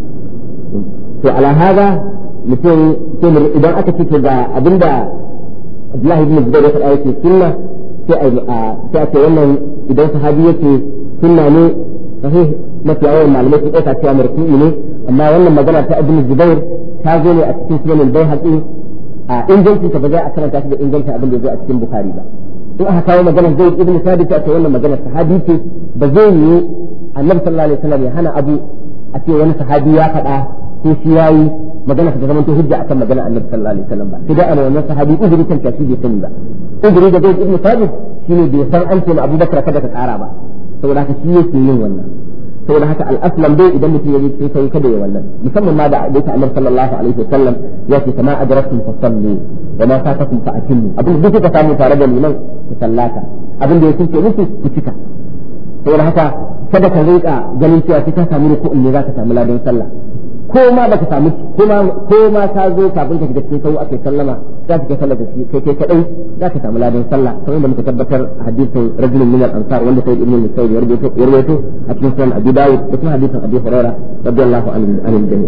to ala hada mutum idan aka ce ga abinda Abdullahi ibn Zubair ya faɗa yake sunna sai a ce wannan idan sahabi yake sunna ne sahih mafi yawan malamai sun ɗauka cewa marfu'i ne amma wannan magana ta Ibn Zubair ta zo ne a cikin sunan Baihaqi a ingancin ta ba za a karanta shi da ingancin abin da ya zo a cikin Bukhari ba in aka kawo magana Zaid ibn Thabit a ce wannan magana sahabi ce ba zai yi Annabi sallallahu alaihi wasallam ya hana abu a ce wani sahabi ya faɗa ko shi yayi magana ta zama hujja akan magana Annabi sallallahu alaihi wasallam ba sai da ana wannan sahabi uzuri kan tashi bai sani ba uzuri da Zaid ibn Thabit shine bai san an ce ma Abu Bakar kada ka ƙara ba saboda haka shi yake yin wannan saboda haka al-aslam dai idan mutum ya yi sai kada ya wannan musamman ma da yake Annabi sallallahu alaihi wasallam ya ce kama ajratum fasallu wa ma fatakum fa atimmu abin da kuka samu tare da liman ku sallata abin da yake muku ku cika saboda haka kada ka rinka ganin cewa sai ka samu ruku'un ne zaka samu ladan sallah ko ma baka samu ko ma ka zo kafin ka shiga cikin sau ake sallama za ka sallar da shi kai kadai za ka samu ladan sallah kamar da muka tabbatar hadisin rajulun min al-ansar wanda sai ibn al-musayyib ya rawaito a cikin sunan Abi Dawud da kuma hadisin Abi Hurairah radiyallahu anhu jami'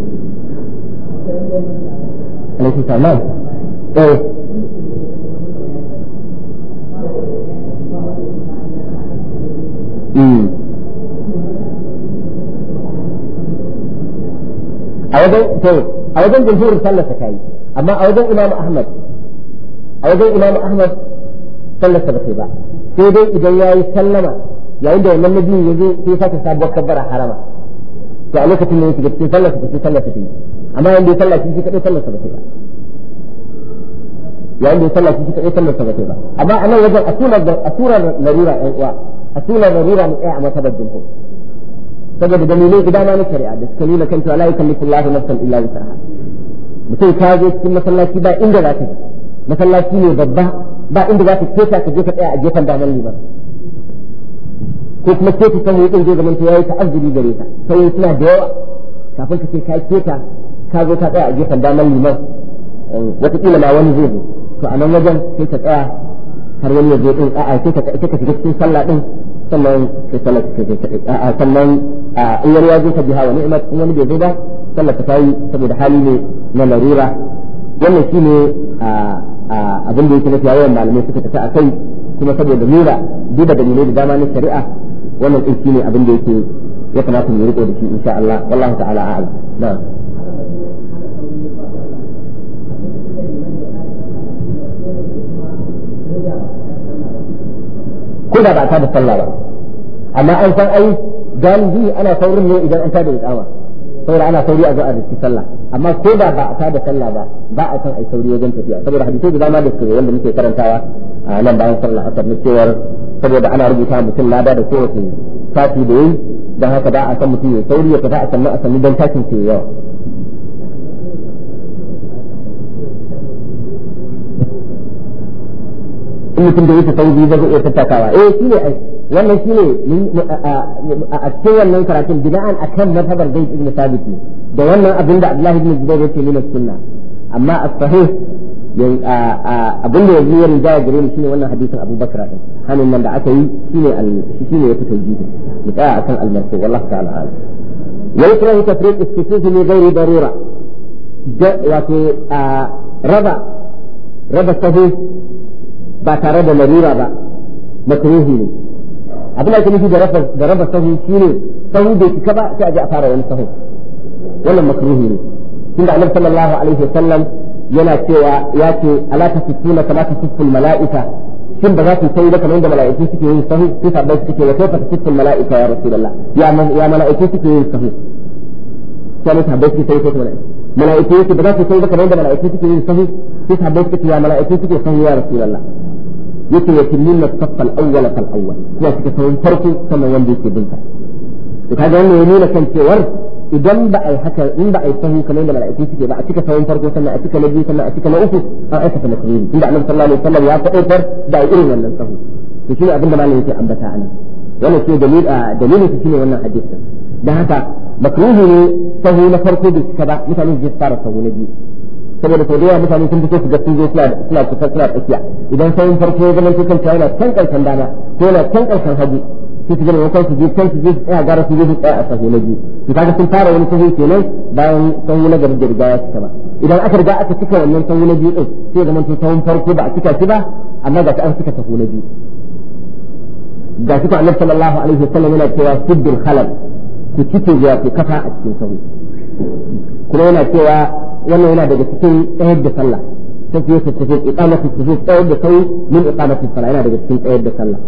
alaihi salam a wajen jumhurin sallarsa ta yi amma a wajen Imam Ahmad sallarsa ba sai ba sai dai idan ya yi sallama yayin da wannan nabi ya zo sai sake sabuwar kabbara harama to a lokacin ne ya shiga cikin sallarsa ta sallarsa ta yi amma yayin da ya sallaci shi kadai sallarsa ba sai ba yayin da ya sallaci shi kadai sallarsa ba sai ba amma a nan wajen a surar larura ɗan uwa a surar larura mu tsaya a matabar jumhur saboda dalilai guda na shari'a da suka nuna kan cewa la yukallifu Allahu nafsan illa wus'aha mutum ka zo cikin masallaci ba inda za ka je masallaci ne babba ba inda za ka keta ka je ka tsaya a gefen damar liman ko kuma keta san mutum zai zama yayi ta'azzuri gare ka sai suna da yawa kafin ka ce ka keta ka zo ka tsaya a gefen damar liman wataƙila ma wani zai zo to a nan wajen sai ka tsaya har wani ya zo din a'a sai ka shiga cikin sallah din sannan sai sallar sannan in wani ya zo ka biha wa ni'mat in wani bai zo ba sallar ta yi saboda hali ne na larura wannan shine abin da yake na yawan malamai suka tafi a kai kuma saboda lura duba dalilai da dama na shari'a wannan din shine abin da yake ya kamata mu riko da shi insha Allah wallahu ta'ala a'lam na'am ko da ba ta da sallah ba amma an san ai galibi ana saurin ne idan an tada iqama saboda ana sauri a zo a riski sallah amma ko da ba a tada sallah ba a san ai sauri wajen tafiya saboda hadisi da dama da su wanda muke karantawa a nan bayan sallah asar ne cewar saboda ana rubuta mutum lada da kowace sati da yi dan haka ba a san mutum ya sauri ya tafi a sannu don takin ce yawa in mutum da yake sauri zai iya tattakawa shine ai wannan shine a cikin wannan karatun bid'an akan mazhabar Zaid ibn Thabit da wannan abin da Abdullah ibn Zubair yake nuna sunna amma as-sahih abin da yaji ya rinjaya gare ni shine wannan hadisin Abu Bakr din hanin nan da aka yi shine ya fito jibi mu tsaya akan al-marfu wallahi ta'ala alim wa yakrahu tafriq istifaz li ghairi darura wato raba sahih ba tare da larura ba makruhi ne abin da yake nufi da raba sahu shine sahu bai cika ba sai a je a fara wani sahu wannan makruhi ne tunda annabi sallallahu alaihi wasallam yana cewa ya ce ala tasifuna kama tasiful malaika shin ba za ku sai da kamar da malaiku suke yin sahu sai sabbai suke wa kai tasiful malaika ya rasulullah ya malaiku suke yin sahu sai sabbai suke sai ko malaiku suke ba za ku sai da kamar da malaiku suke yin sahu sai sabbai suke ya malaiku suke sahu ya rasulullah yake yakillin as-saff al-awwal fal-awwal kuma suka sauran farko kamar wanda yake binta to kaga wannan ya nuna kan cewar idan ba ai haka in ba ai sahu kamar da mala'iku suke ba a cika sauran farko sannan a cika na biyu sannan a cika na uku an aikata makruhi inda annabi sallallahu alaihi wasallam ya faɗaitar da irin wannan sahu to shine abin da malamin yake ambata anan wannan ce dalilin shi shine wannan hadisi dan haka makruhi ne sahu na farko da cika ba mutane su fara sahu na biyu saboda sau da yawa mutane sun fito su ga sun zo suna tsakiya idan sauyin farko ya zama cikin ta yana can karshen dama ko yana can karshen hagu sai su gani wakon su je tsaya gara su je su tsaya a sahu na biyu su kaga sun fara wani sahu kenan bayan sahu na gari da riga ya cika ba idan aka riga aka cika wannan sahu na biyu din sai zama to sahun farko ba a cika shi ba amma ga an cika sahu na biyu ga shi ko annabi sallallahu alaihi wasallam yana cewa siddul khalal ku cike ya ku kafa a cikin sahu kuma yana cewa wannan yana daga cikin tsayar da sallah sai ya tafi iqamatu sujud tsayar da sai min iqamatu sallah yana daga cikin tsayar da sallah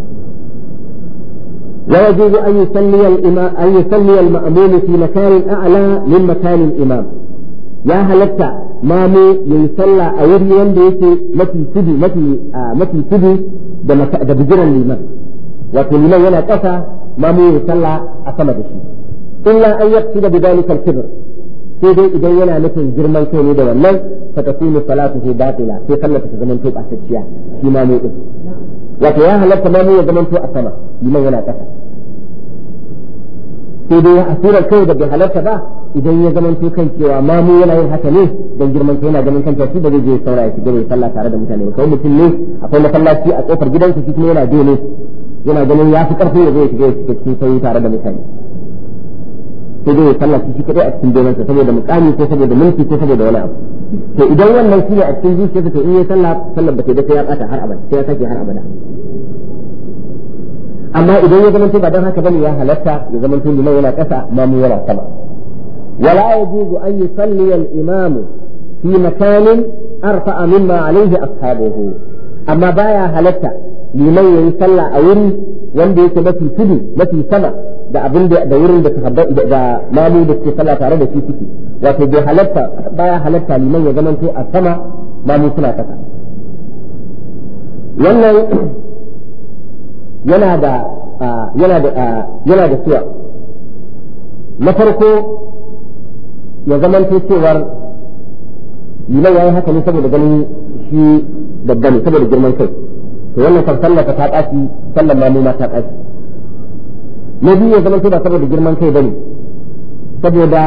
la yajuzu an yusalli al-imam an yusalli al-ma'mum fi makan a'la min makan al-imam ya halatta mamu yayi sallah a wuri wanda yake mafi tudu da bijiran liman wato liman yana kasa mamu yayi sallah a sama da shi illa an yaqsida bidalika al-kibr sai dai idan yana nufin girman kai ne da wannan fa takunu salatuhu batila sai sallar ta zama to batacciya shi ma ne din wato ya halatta ma mu ya zama to a sama liman yana kasa sai dai asirar kai da bai halatta ba idan ya zama to kan cewa ma mu yana yin haka ne dan girman kai yana ganin kanta shi da zai je saura ya shiga sallah tare da mutane ba kawai mutum ne akwai masallaci a kofar gidansa shi kuma yana dole yana ganin ya fi karfi ya zo ya shiga cikin sai tare da mutane sai dai ya sallah shi kadai a cikin donansa saboda mukami ko saboda mulki ko saboda wani abu to idan wannan shine a cikin zuciyarsa to in ya sallah ba ta da sai ya bata har abada sai ya sake har abada amma idan ya zamanto ba dan haka bane ya halatta ya zamanto liman yana kasa mamu yana sama wala yajuzu an yusalli al-imam fi makanin arfa'a mimma alayhi ashabuhu amma baya halatta liman yayi sallah a wuri wanda yake mafi tudu mafi sama da abin da wurin da sahabbai da mamu da suke sallah tare da shi suke wato bai halatta baya halatta liman ya zamanto a sama mamu suna kasa wannan yana da suwa na farko ya zamanto cewar liman yayi haka ne saboda ganin shi babba ne saboda girman kai to wannan kan sallar ta tashi sallar mamu ma ta tashi na biyu ya zamanto ba saboda girman kai bane saboda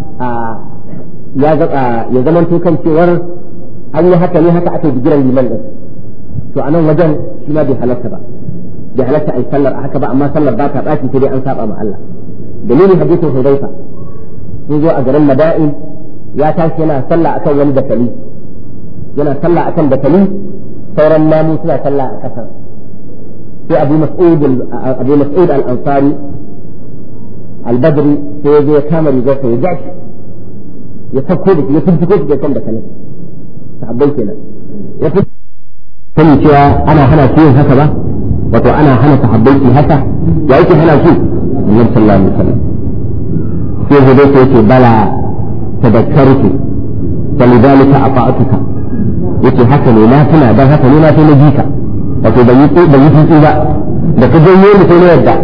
ya zamanto kan cewar an yi haka ne haka aka bigiran liman din to anan wajen shi ma bai halatta ba bai halatta ai sallar haka ba amma sallar ba ta tashi sai dai an saba ma Allah dalilin hadisin Hudayfa sun zo a garin Mada'in ya tashi yana sallah akan wani dakali yana sallah akan dakali sauran mamu suna sallah a ƙasa sai Abu Mas'ud al-Ansari al-Badri sai ya zo ya kama rigar sa ya gashi ya sako da ya tuntiko da kan dakalin sahabbai kenan ya fi sani cewa ana hana su yin haka ba wato ana hana sahabbai su haka ya yake hana su Annabi sallallahu alaihi wasallam sai zai ce bala tadakkartu falidhalika ata'tuka yace haka ne na tuna dan haka ne na sai na jika wato ban yi tsitsi ba da ka janye ni sai na yadda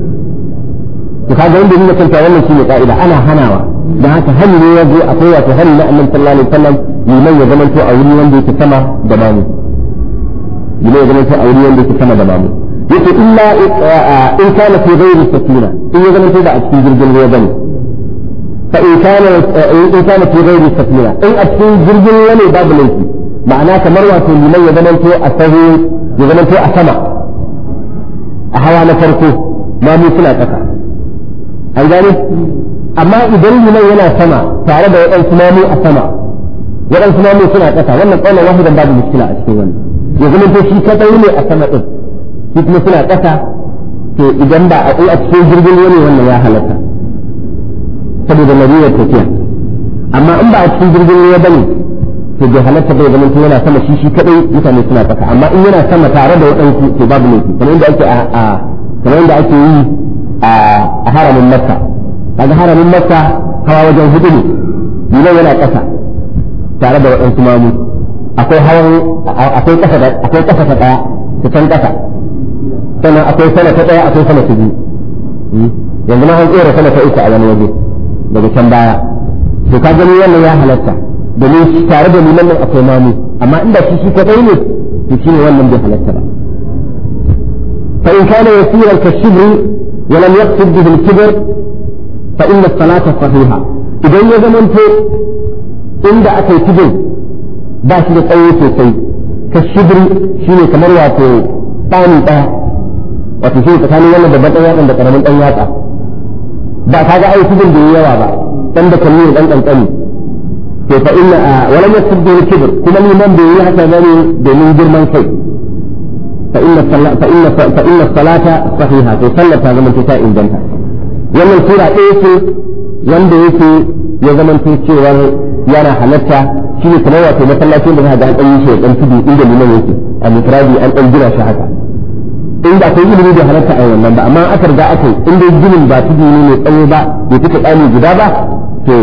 to kaga wanda ne kanta wannan shine ka'ida ana hanawa dan haka hannu ne yazo akwai wato hannu na Annabi sallallahu alaihi wasallam liman ya zama to a wuri wanda yake sama da mamu liman ya zama to a wuri wanda yake sama da mamu yake illa in kana fi ghairi sakina in ya zama to da a cikin jirgin ruwa bane fa in kana fi ghairi sakina in a cikin jirgin ruwa ne babu laifi ma'ana kamar wato liman ya zama to a sahu ya zama to a sama a hawa na farko mamu suna tsaka an gane amma idan liman yana sama tare da waɗansu mamu a sama waɗansu mamu suna ƙasa wannan ƙaunar wahidan babu muskila a cikin wannan ya zama to shi kadai ne a sama ɗin shi kuma suna ƙasa to idan ba a cikin jirgin ruwa ne wannan ya halatta saboda lariyar tafiya amma in ba a cikin jirgin ruwa bane to bai halatta bai zama to yana sama shi kadai mutane suna ƙasa amma in yana sama tare da waɗansu to babu laifi kamar yadda ake yi a haramin makka kaga haramin makka hawa wajen hudu ne liman yana ƙasa tare da waɗansu mamu akwai ƙasa ta ɗaya ta can ƙasa sannan akwai sana ta ɗaya akwai sana ta biyu yanzu ma an tsere sana ta uku a wani waje daga can baya to ka gani wannan ya halatta domin tare da liman nan akwai mamu amma inda shi kadai ne to shine wannan bai halatta ba fa in kana yasiran ka shibri wa lam yaqsid bihi al-kibr fa inna as-salata sahiha idan ya zamanto inda aka yi tudun ba shi da tsawo sosai ka shibri shine kamar wato ɗani ɗaya wato shi tsakanin wannan babban ɗan yatsan da ƙaramin ɗan yatsa ba ka ga ai tudun da yawa ba dan da kalmi dan kankani to fa inna wala yasuddu al-kibr kuma liman bai yi haka bane domin girman kai fa inna salata sahiha to sallata zaman ta inganta wannan sura ɗaya ce wanda yake ya zaman cewa yana halatta shi ne kamar wato masallacin da za ga an ɗan yi shi ɗan tudu inda liman yake a mufradi an ɗan gina shi haka inda akwai ilimi da halatta a wannan ba amma aka riga aka inda ginin ba tudu ne mai tsawo ba bai fita tsani guda ba to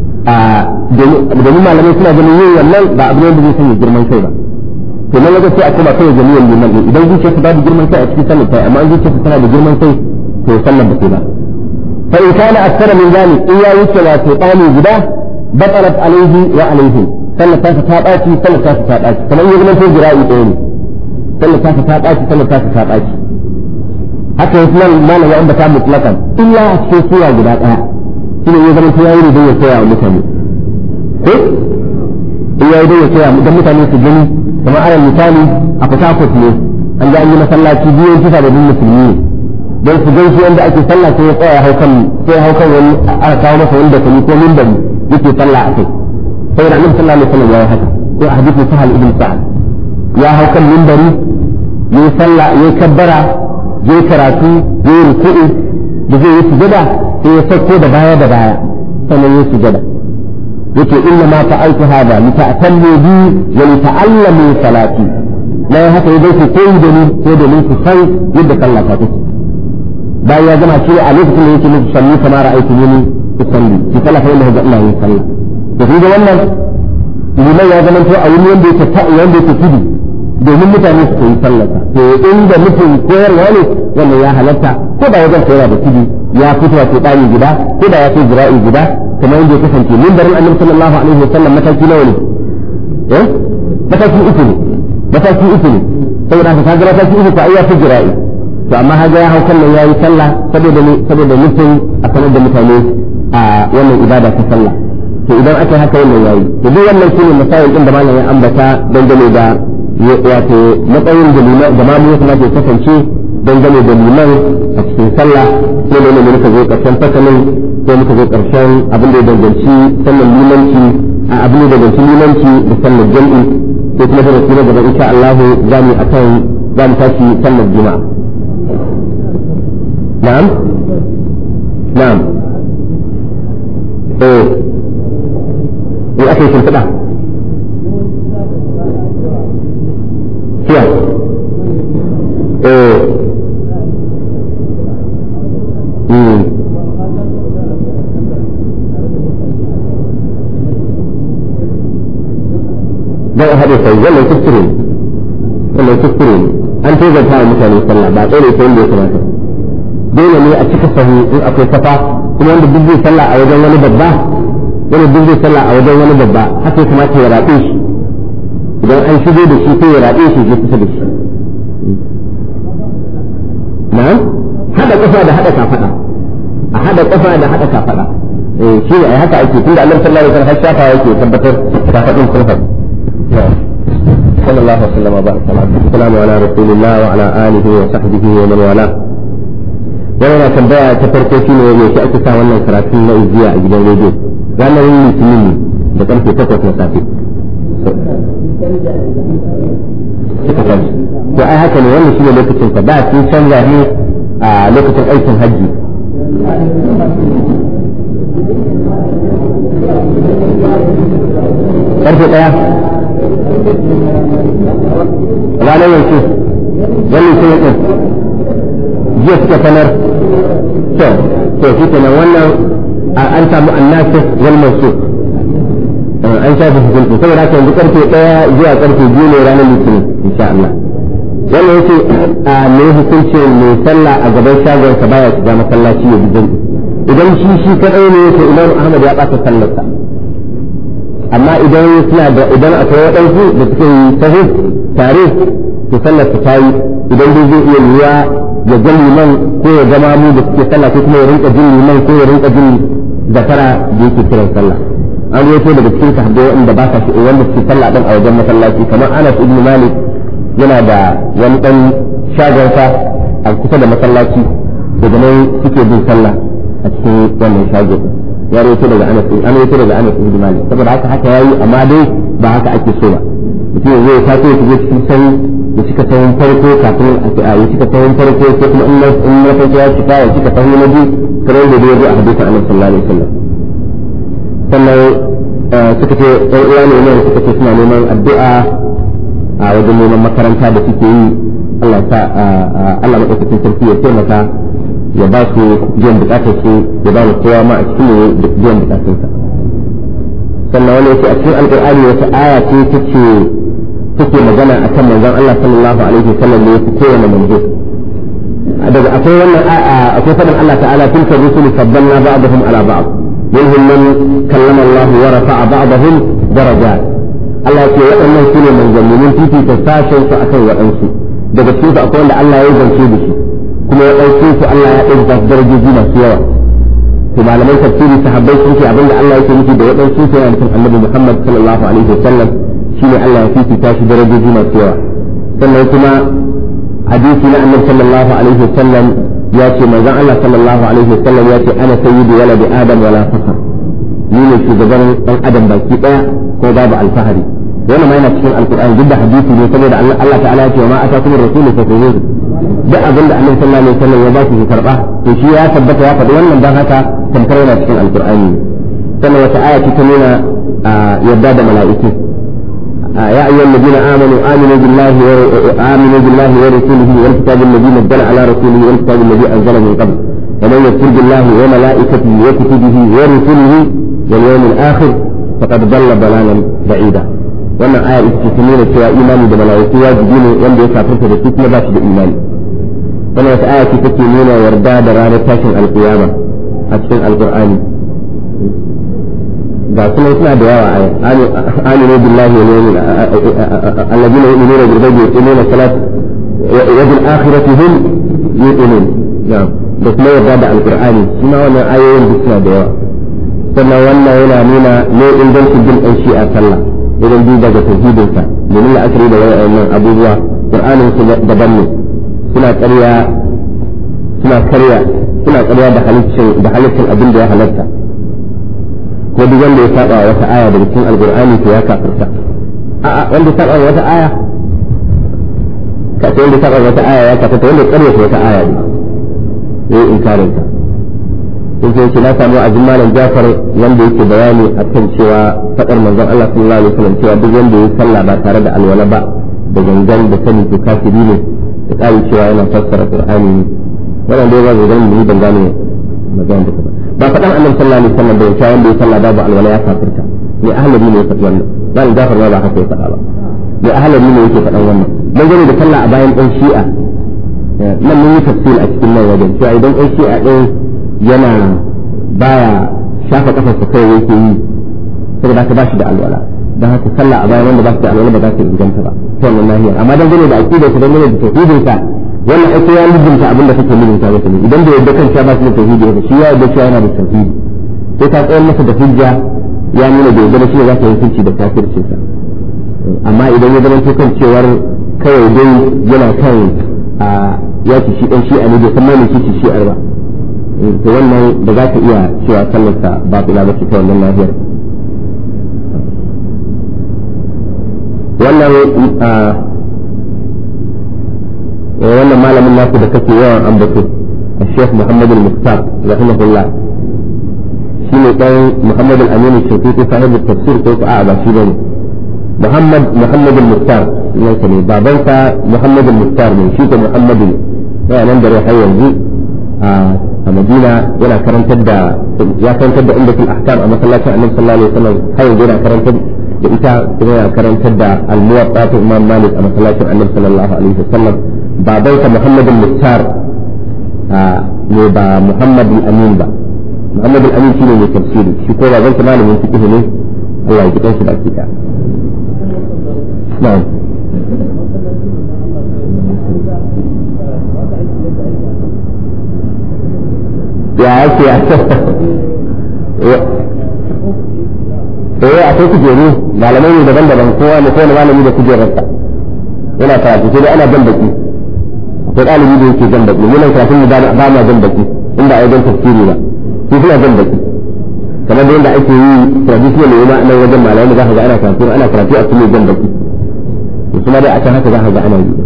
domin malamai suna ganin yin wannan ba abu ne da zai sanya girman kai ba to nan ga sai a kuma kai jami'an liman ne idan zuciyarsa babu girman kai a cikin sallar ta amma in zuciyarsa tana da girman kai to sallar ba sai ba fa in kana akthara min zalik in ya wuce wato tsani guda batalat alaihi wa alaihim sallar ta ɓaci sallar ta ɓaci kamar yin zaman sai jira'i ɗaya ne sallar ta ɓaci sallar ta ɓaci haka yasu nan malam ya ambata mutlakan illa a cikin sura guda ɗaya shi ne ya zama ta yayi don ya koya wa mutane ko in yayi don ya koya don mutane su gani kamar alal misali a fatakot ne an ga an yi masallaci biyu kisa da musulmi ne don su gan shi wanda ake sallah sai ya tsaya haukan wani aka kawo masa wani da kani ko mimbari yake sallah a kai sai da annabi sallallahu alaihi wasallam ya yi haka ko a hadisin sahal ibn sa'ad ya hau kan minbari ya sallah ya kabbara ya karatu ya ruku'u da zai yi sujada sai ya sauko da baya sannan ya sujada yake inna ma fa'altu hada li ta'tammu bi wa li ta'allamu salati la haka yadda ku koyi da ni ko da ni ku san yadda sallah ta take bayan ya gama shi a lokacin da yake muku salli kamar ra'aytu ni usalli ki sallah fa inna Allah ya sallah da kun ga wannan liman ya zama to a wani wanda yake tudu domin mutane su koyi sallata to inda mutum koyarwa ne wannan ya halatta ko da wajen koyarwa da tudu ya fito wato ɗani guda ko da ya kai jira'i guda kamar yadda ya kasance mimbarin annabi sallallahu alaihi wasallam mataki nawa ne mataki uku ne saboda haka kaga mataki uku ko ai ya fi jira'i to amma haga ya hau kan nan yayi sallah saboda nufin a sanar da mutane a wannan ibada ta sallah to idan aka haka wannan yayi to duk wannan shine misalin din da malamin ya ambata dangane da wato matsayin da liman da mamu ya kamata ya kasance dangane da liman a cikin sallah sai ne muka zo karshen fasalin sai muka zo karshen abin da ya danganci sallar limanci a abin da ya danganci limanci da sallar jam'i sai kuma da rasu gaba insha Allah za mu tashi sallar juma'a na'am ya ake shimfiɗa siya zai haɗe sai wannan kuskure an tozarta wa mutane sallah ba tsere ta yadda ya kamata dole ne a cika sahu in akwai kafa kuma wanda duk zai sallah a wajen wani babba haka ya kamata ya raɓe shi idan an shigo da shi sai ya raɓe shi ya kusa da shi na'am haɗa ƙafa da haɗa kafaɗa a haɗa ƙafa da haɗa kafaɗa shi ne ai haka ake tunda Allah sallallahu alaihi wasallam har shafa yake tabbatar kafaɗin sun faɗi صلى الله وسلم وبارك على رسول الله وعلى آله وصحبه ومن والاه yana tambaya ta farko shine yaushe ake sa wannan karatun na izziya a gidan rediyo ranar litinin da karfe 8 na safe to ai haka ne wannan shine lokacin ka da sun canza ne a lokacin aikin hajji karfe 1 ranar yanzu wannan shi ne jiya suka sanar to shi kenan wannan an samu annasir wal mansur an shafi hukunci saboda haka yanzu karfe 1 zuwa karfe 2 ne ranar litinin insha Allah wannan yake a me hukunci mai sallah a gaban shagon sa baya shiga masallaci ya bijin idan shi kadai ne to Imam Ahmad ya ɓata sallarsa amma idan akwai waɗansu da suke yi sahu tare to sallar ta yi idan dai zai iya yiwa ya ga liman ko ya ga mamu da suke sallah ko kuma ya rinka jin liman ko ya rinka jin zakara da yake kiran sallah an yi to daga cikin sahabbai wanda ba sa wanda suke sallah dan a wajen masallaci kamar Anas ibn Malik yana da wani dan shagonsa a kusa da masallaci daga nan suke bin sallah a cikin wannan shago ya rawaito daga Anas ibn Malik saboda haka yayi amma dai ba haka ake so ba mutum zai tafi ya cikin sai ya cika sahun farko kafin ya cika sahun farko sai kuma in na farko ya cika ya cika sahun na biyu kamar da ya zo a hadisin Annabi sallallahu alaihi wasallam sannan suka ce ɗan uwa ne suka ce suna neman addu'a a wajen neman makaranta da suke yi Allah madaukakin sarki ya taimaka ya ba su biyan bukatar su ya ba mu kowa ma a cikin biyan bukatunsa sannan wani yake a cikin alƙur'ani wata aya ce take magana akan manzon Allah sallallahu alaihi wasallam ne yake kowane manzo daga akwai wannan akwai fadan Allah ta'ala tilka rusulu faddalna ba'dahum ala ba'd minhum man kallama Allah wa rafa'a ba'dahum darajat Allah ya ce waɗannan su ne manzannin fifita sashen su akan waɗansu daga cikin su akwai wanda Allah ya zance da shi kuma ya ɗauke su Allah ya ɗauka darajoji masu yawa to malaman tafsiri sahabbai sun ce abinda Allah yake nufi da waɗansu su yana nufin Annabi Muhammad sallallahu alaihi wasallam shine Allah ya fifita shi darajoji masu yawa sannan kuma hadisi na Annabi sallallahu alaihi wasallam ya ce manzon Allah sallallahu alaihi wasallam ya ce ana sayyidu waladi adam wala fakhr ni ne shugaban dan adam baki daya ko babu alfahari wannan ma yana cikin alqur'ani duk da hadisi ne saboda Allah ta'ala ya ce ma atakum ar-rasulu fakuzuhu duk abinda Annabi sallallahu alaihi wasallam ya ba shi karba to shi ya tabbata ya faɗi wannan dan haka tamkar yana cikin alqur'ani sannan wata aya ce ta nuna yadda da mala'iku يا أيها الذين آمنوا آمنوا بالله ورسوله والكتاب الذي نزل على رسوله والكتاب الذي أنزل من قبل ومن يكفر بالله وملائكته وكتبه ورسله واليوم الآخر فقد ضل ضلالا بعيدا وما آية استثنين سوى إيمان بملائكة واجبين وانده يكافرت رسولك نباش بإيمان وما آية تكينين ورداء درارة تاشن القيامة أتشن القرآن ga kuma suna da yawa aminu billahi wal yawmil alladhina yu'minuna bil ghaibi wa yuqimuna as-salat wa bil akhirati hum yuqinun da kuma yarda da alqur'ani kuma wannan ayoyin duk suna da yawa sannan wannan yana nuna ne ingancin bin ɗan shi'a sallah idan bi daga tauhidin sa domin la'akari da wannan abubuwa qur'anin su daban ne suna ƙarya da halittar abin da ya halatta ko duk wanda ya saba wata aya daga cikin alqur'ani to ya kafirta wanda ya saba wata aya wanda ya saba wata aya ya kafirta wanda ya karyata wata aya ne yayi inkarin ta sai ce na samu a malam Jafar wanda yake bayani akan cewa fadar manzon Allah sallallahu alaihi wasallam cewa duk wanda ya sallah ba tare da alwala ba da gangan da sani to kafiri ne da kai cewa yana fassara qur'ani wannan dai ba zan yi dangane magana da ba faɗan annabi sallallahu alaihi wasallam da ya wanda ya sallah babu alwala ya kafirta mai ahlari ne ya faɗi wannan malam Jafar ba haka ya faɗa ba mai ahlari ne yake faɗan wannan dangane da sallah a bayan ɗan shi'a nan mun yi tafsir a cikin nan wajen cewa idan ɗan shi'a ɗin yana baya shafa kafarsa kai yake yi saboda ka ba shi da alwala don haka sallah a bayan wanda ba shi da alwala ba za ta inganta ba ta wannan nahiyar amma dangane da aqidar sa dangane da tauhidin sa wannan ake ya mijinta abinda kake mijinta masa ne idan da yadda kan ba shi da tauhidi ba shi ya yadda cewa yana da tauhidi sai ka tsayar masa da hujja ya nuna da yadda shi za ka yi hukunci da kafircin sa amma idan ya zama kan cewar kawai dai yana kan ya ci shi dan shi'a ne bai san mai shi shi'ar ba to wannan da za ka iya cewa sallarsa ba kula ba ta wannan nahiyar wannan malamin naku da kake yawan ambato Sheikh Muhammad al-Mukhtar rahimahullah shine dan Muhammad al-Amin al-Shafiqi sahib al-tafsir ko a ba shi bane Muhammad al-Mukhtar ne babansa Muhammad al-Mukhtar ne shi ko Muhammad ya nan da har yanzu a Madina yana karantar da inda fil ahkam a masallacin Annabi sallallahu alaihi wasallam har yanzu yana karantar da ita kuma yana karantar da al-Muwatta ta Imam Malik a masallacin Annabi sallallahu alaihi wasallam babansa Muhammad al-Mukhtar ne ba Muhammad al-Amin ba Muhammad al-Amin shine mai tafsiri shi ko babansa malamin fiqh ne Allah ya kitan shi da kika na'am ya ake akwai kujeru malamai ne daban-daban kowa ne kowane malami da kujerarsa yana karatu sai dai ana jan baki akwai ɗalibi da yake jan baki munan karatun ba ma jan baki inda a wajen tafsiri ba su suna jan baki kamar da yadda ake yi traditional ne na wajen malamai za ka ga ana karatu a cikin jan baki to kuma dai a can haka za ka ga ana yi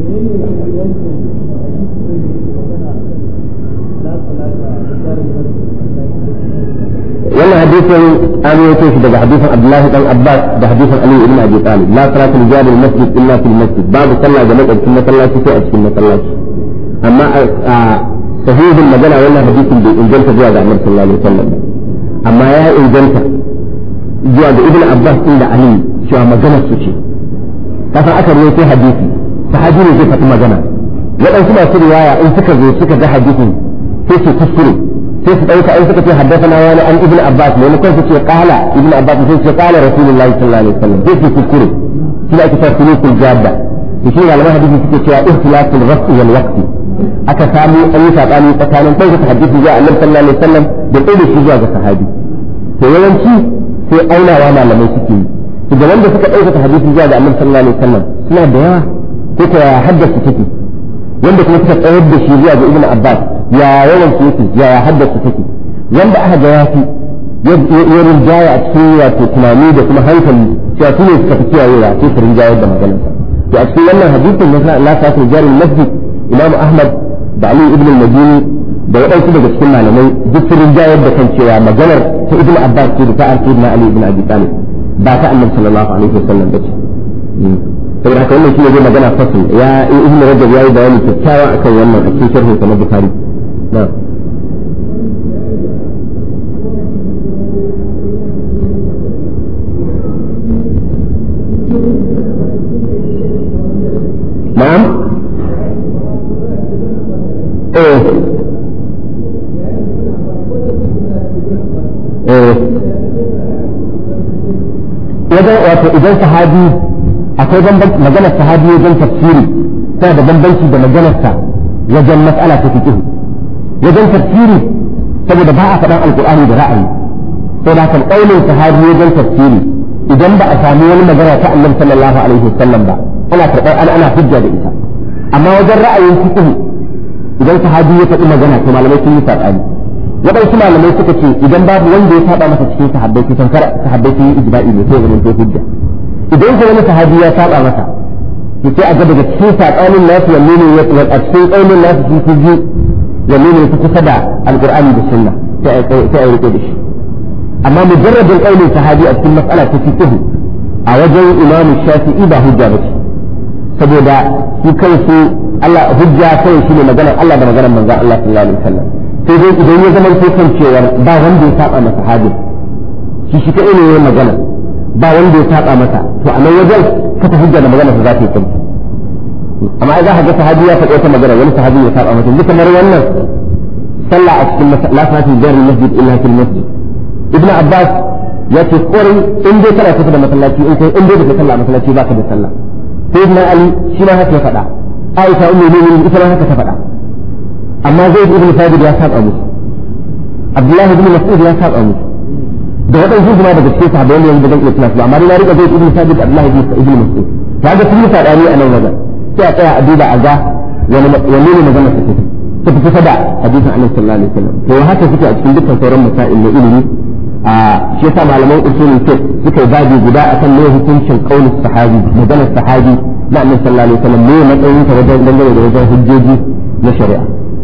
wannan hadisin an yi shi daga hadisin Abdullah dan Abbas da hadisin Ali ibn Abi Talib la salatu li jari al-masjid illa fil masjid babu sallah ga makwabcin masallaci sai a cikin masallaci amma a sahihin magana wannan hadisin bai inganta zuwa ga Annabi sallallahu alaihi wasallam amma ya inganta zuwa ga Ibn Abbas da Ali cewa maganar su ce kafa aka rawaito hadisi sahabi ne zai faɗi magana waɗansu masu riwaya in suka zo suka ga hadisin sai su kuskure sai su ɗauka in suka ce haddasa wani an ibn Abbas ne kuma su ce qala ibn Abbas sai ce qala Rasulullahi sallallahu alaihi wasallam sai su kuskure shi da ake cewa sunukul jadda to shi malaman hadisi suke cewa ihtilaful raf'i wal waqti aka samu an yi sabani tsakanin ɗauka hadisi zuwa Annabi sallallahu alaihi wasallam da ɗauka shi zuwa ga sahabi to yawanci sai aunawa malamai suke yi da wanda suka ɗauka hadisi zuwa ga Annabi sallallahu alaihi wasallam suna da yawa ko ta haddasa take wanda kuma suka tsayar da shi zuwa ga ibn Abbas ya yawan su yake ya haddasa take wanda aka ga yafi ya rinjaya a cikin wato tunani da kuma hankali cewa su ne suka fi kiyayewa sai su rinjayar da maganarsa to a cikin wannan hadisin na Allah ta ce jarin masjid Imam Ahmad da Ali ibn al-Madini da waɗansu daga cikin malamai duk sun rinjayar da kan cewa maganar ta ibn Abbas ce da ta na Ali ibn Abi Talib ba ta Annabi sallallahu alaihi wasallam bace saboda haka wannan shine zai magana fasil ya ibn Rajab yayi bayani kyakkyawa akan wannan a cikin sharhin sa na Bukhari na'am na'am wato idan sahabi akwai maganar sahabi wajen tafsiri tana da bambanci da maganarsa wajen mas'ala ta fiqh wajen tafsiri saboda ba a faɗan alqur'ani da ra'ayi sai da kan kaulin sahabi wajen tafsiri idan ba a sami wani magana ta Annabi sallallahu alaihi wasallam ba ana karɓar ana hujja da ita amma wajen ra'ayin fiqh idan sahabi ya faɗi magana to malamai sun yi sabani waɗansu malamai suka ce idan babu wanda ya saba masa cikin sahabbai to tankar sahabbai sun yi ijma'i ne sai zaman to hujja idan ko wani sahabi ya saba masa to sai a ga daga cikin sabanin nasu wanne ne ya a cikin kaulin nasu sun fi ji wanne ne ya fi kusa da alqur'ani da sunna sai a rike da shi amma mujarradin kaulin sahabi a cikin mas'ala ta fiqh a wajen imamu shafi'i ba hujja ba ce saboda shi kansu Allah hujja kai shi ne maganar Allah da maganar manzon Allah sallallahu alaihi wasallam sai dai idan ya zama kan cewar ba wanda ya saba masa sahabi shi kai ne yayin magana ba wanda ya saba masa to a nan wajen ka ta hujja da magana za ta yi kanki amma idan haka sahabi ya faɗi wata magana wani sahabi ya saba masa duka kamar wannan sallah a cikin masallaci jarin masjid illa fil masjid ibnu abbas ya ce kore in dai kana kusa da masallaci in dai da sallah a masallaci baka da sallah sai ibnu ali shi ma haka ya faɗa aisha ummu mu'minin ita ma haka ta faɗa amma zaid ibn thabit ya saba musu abdullahi ibn mas'ud ya saba musu da waɗansu kuma daga cikin sahabbai ne da zan iya tunasu amma dai na riga zaid ibn thabit abdullahi ibn mas'ud kaga sun yi sadani a nan wajen sai a tsaya a duba a ga wani ne magana ta fi kusa da hadisin annabi sallallahu alaihi wasallam to haka suke a cikin dukkan sauran masail na ilimi a shi yasa malaman usulul fiqh suka yi babi guda akan ne hukuncin qaulus sahabi maganar sahabi na annabi sallallahu alaihi wasallam ne matsayin ta wajen dangane da wajen hujjoji na shari'a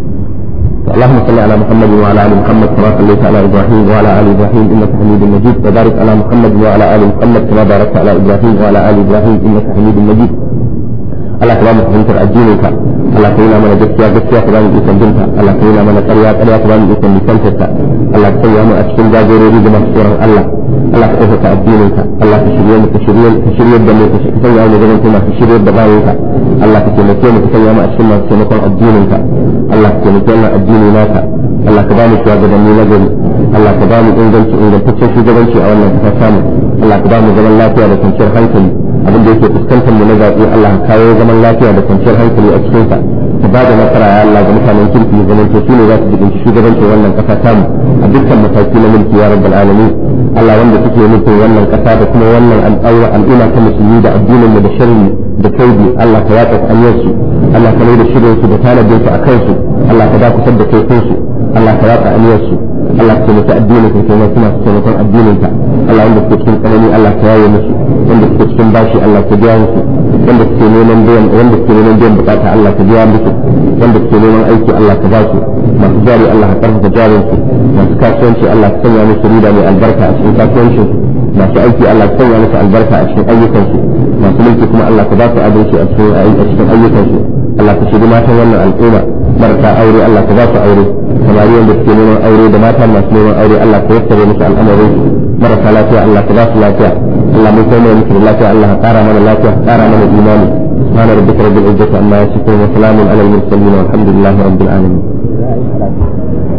اللهم صل على محمد وعلى ال محمد كما صليت على ابراهيم وعلى ال ابراهيم انك حميد مجيد وبارك على محمد وعلى ال محمد كما باركت على ابراهيم وعلى ال ابراهيم انك حميد مجيد Allah ka ba mu fahimtar addininka Allah ka nuna mana gaskiya gaskiya ka ba mu ikon binta Allah ka nuna mana ƙarya ƙarya ka ba mu ikon nisantarta Allah ka sanya mu a cikin jagorori da masu tsoron Allah Allah ka ɗaukaka addininka Allah ka shirye mu ka shirye da mu ka sanya mu zaman kuma ka shirye da bayanka Allah ka taimake mu ka sanya mu a cikin masu taimakon addininka Allah ka taimake mu addini naka Allah ka ba mu shugabanni na gari Allah ka ba mu ingantaccen shugabanci a wannan kasa samu Allah ka ba mu zaman lafiya da kwanciyar hankali abin da yake fuskantar mu na zaɓi Allah ka kawo zaman lafiya da kwanciyar hankali a cikin sa ka ba da nasara ya Allah ga mutanen kirki zaman to shine za su jibinci shugabancin wannan kasa tamu a dukkan mataki na mulki ya rabbal alamin Allah wanda suke nufin wannan kasa da kuma wannan al'umma ta musulmi da addinin mu da sharri da kaidi Allah ka yaka aniyar su Allah ka mai da shirin su da tanadin su akan su Allah ka da kusar da kaifin su Allah ka yaka aniyar su Allah ka mutu addinin ka kuma kuma su taimakon addinin ka Allah wanda suke cikin tsanani Allah ka yaye musu wanda suke cikin bashi Allah ka biya musu wanda suke neman biyan bukata Allah ka biya musu wanda suke neman aiki Allah ka ba su masu jari Allah ka karfafa jarin su masu kasuwanci Allah ka sanya musu riba mai albarka a cikin kasuwancin masu aiki Allah ka sanya musu albarka a cikin ayyukan su masu mulki kuma Allah ka ba su adalci a cikin ayyukan su Allah ka shiri matan wannan al'umma marasa aure Allah ka ba su aure samari wanda suke neman aure da mata masu neman aure Allah ka yassare musu al'amarin marasa lafiya Allah ka ba su lafiya Allah mun kai mai musu lafiya Allah ka kara mana lafiya kara mana imani subhana rabbika rabbil izzati amma yasifun wa salamun alal mursalin walhamdulillahi rabbil alamin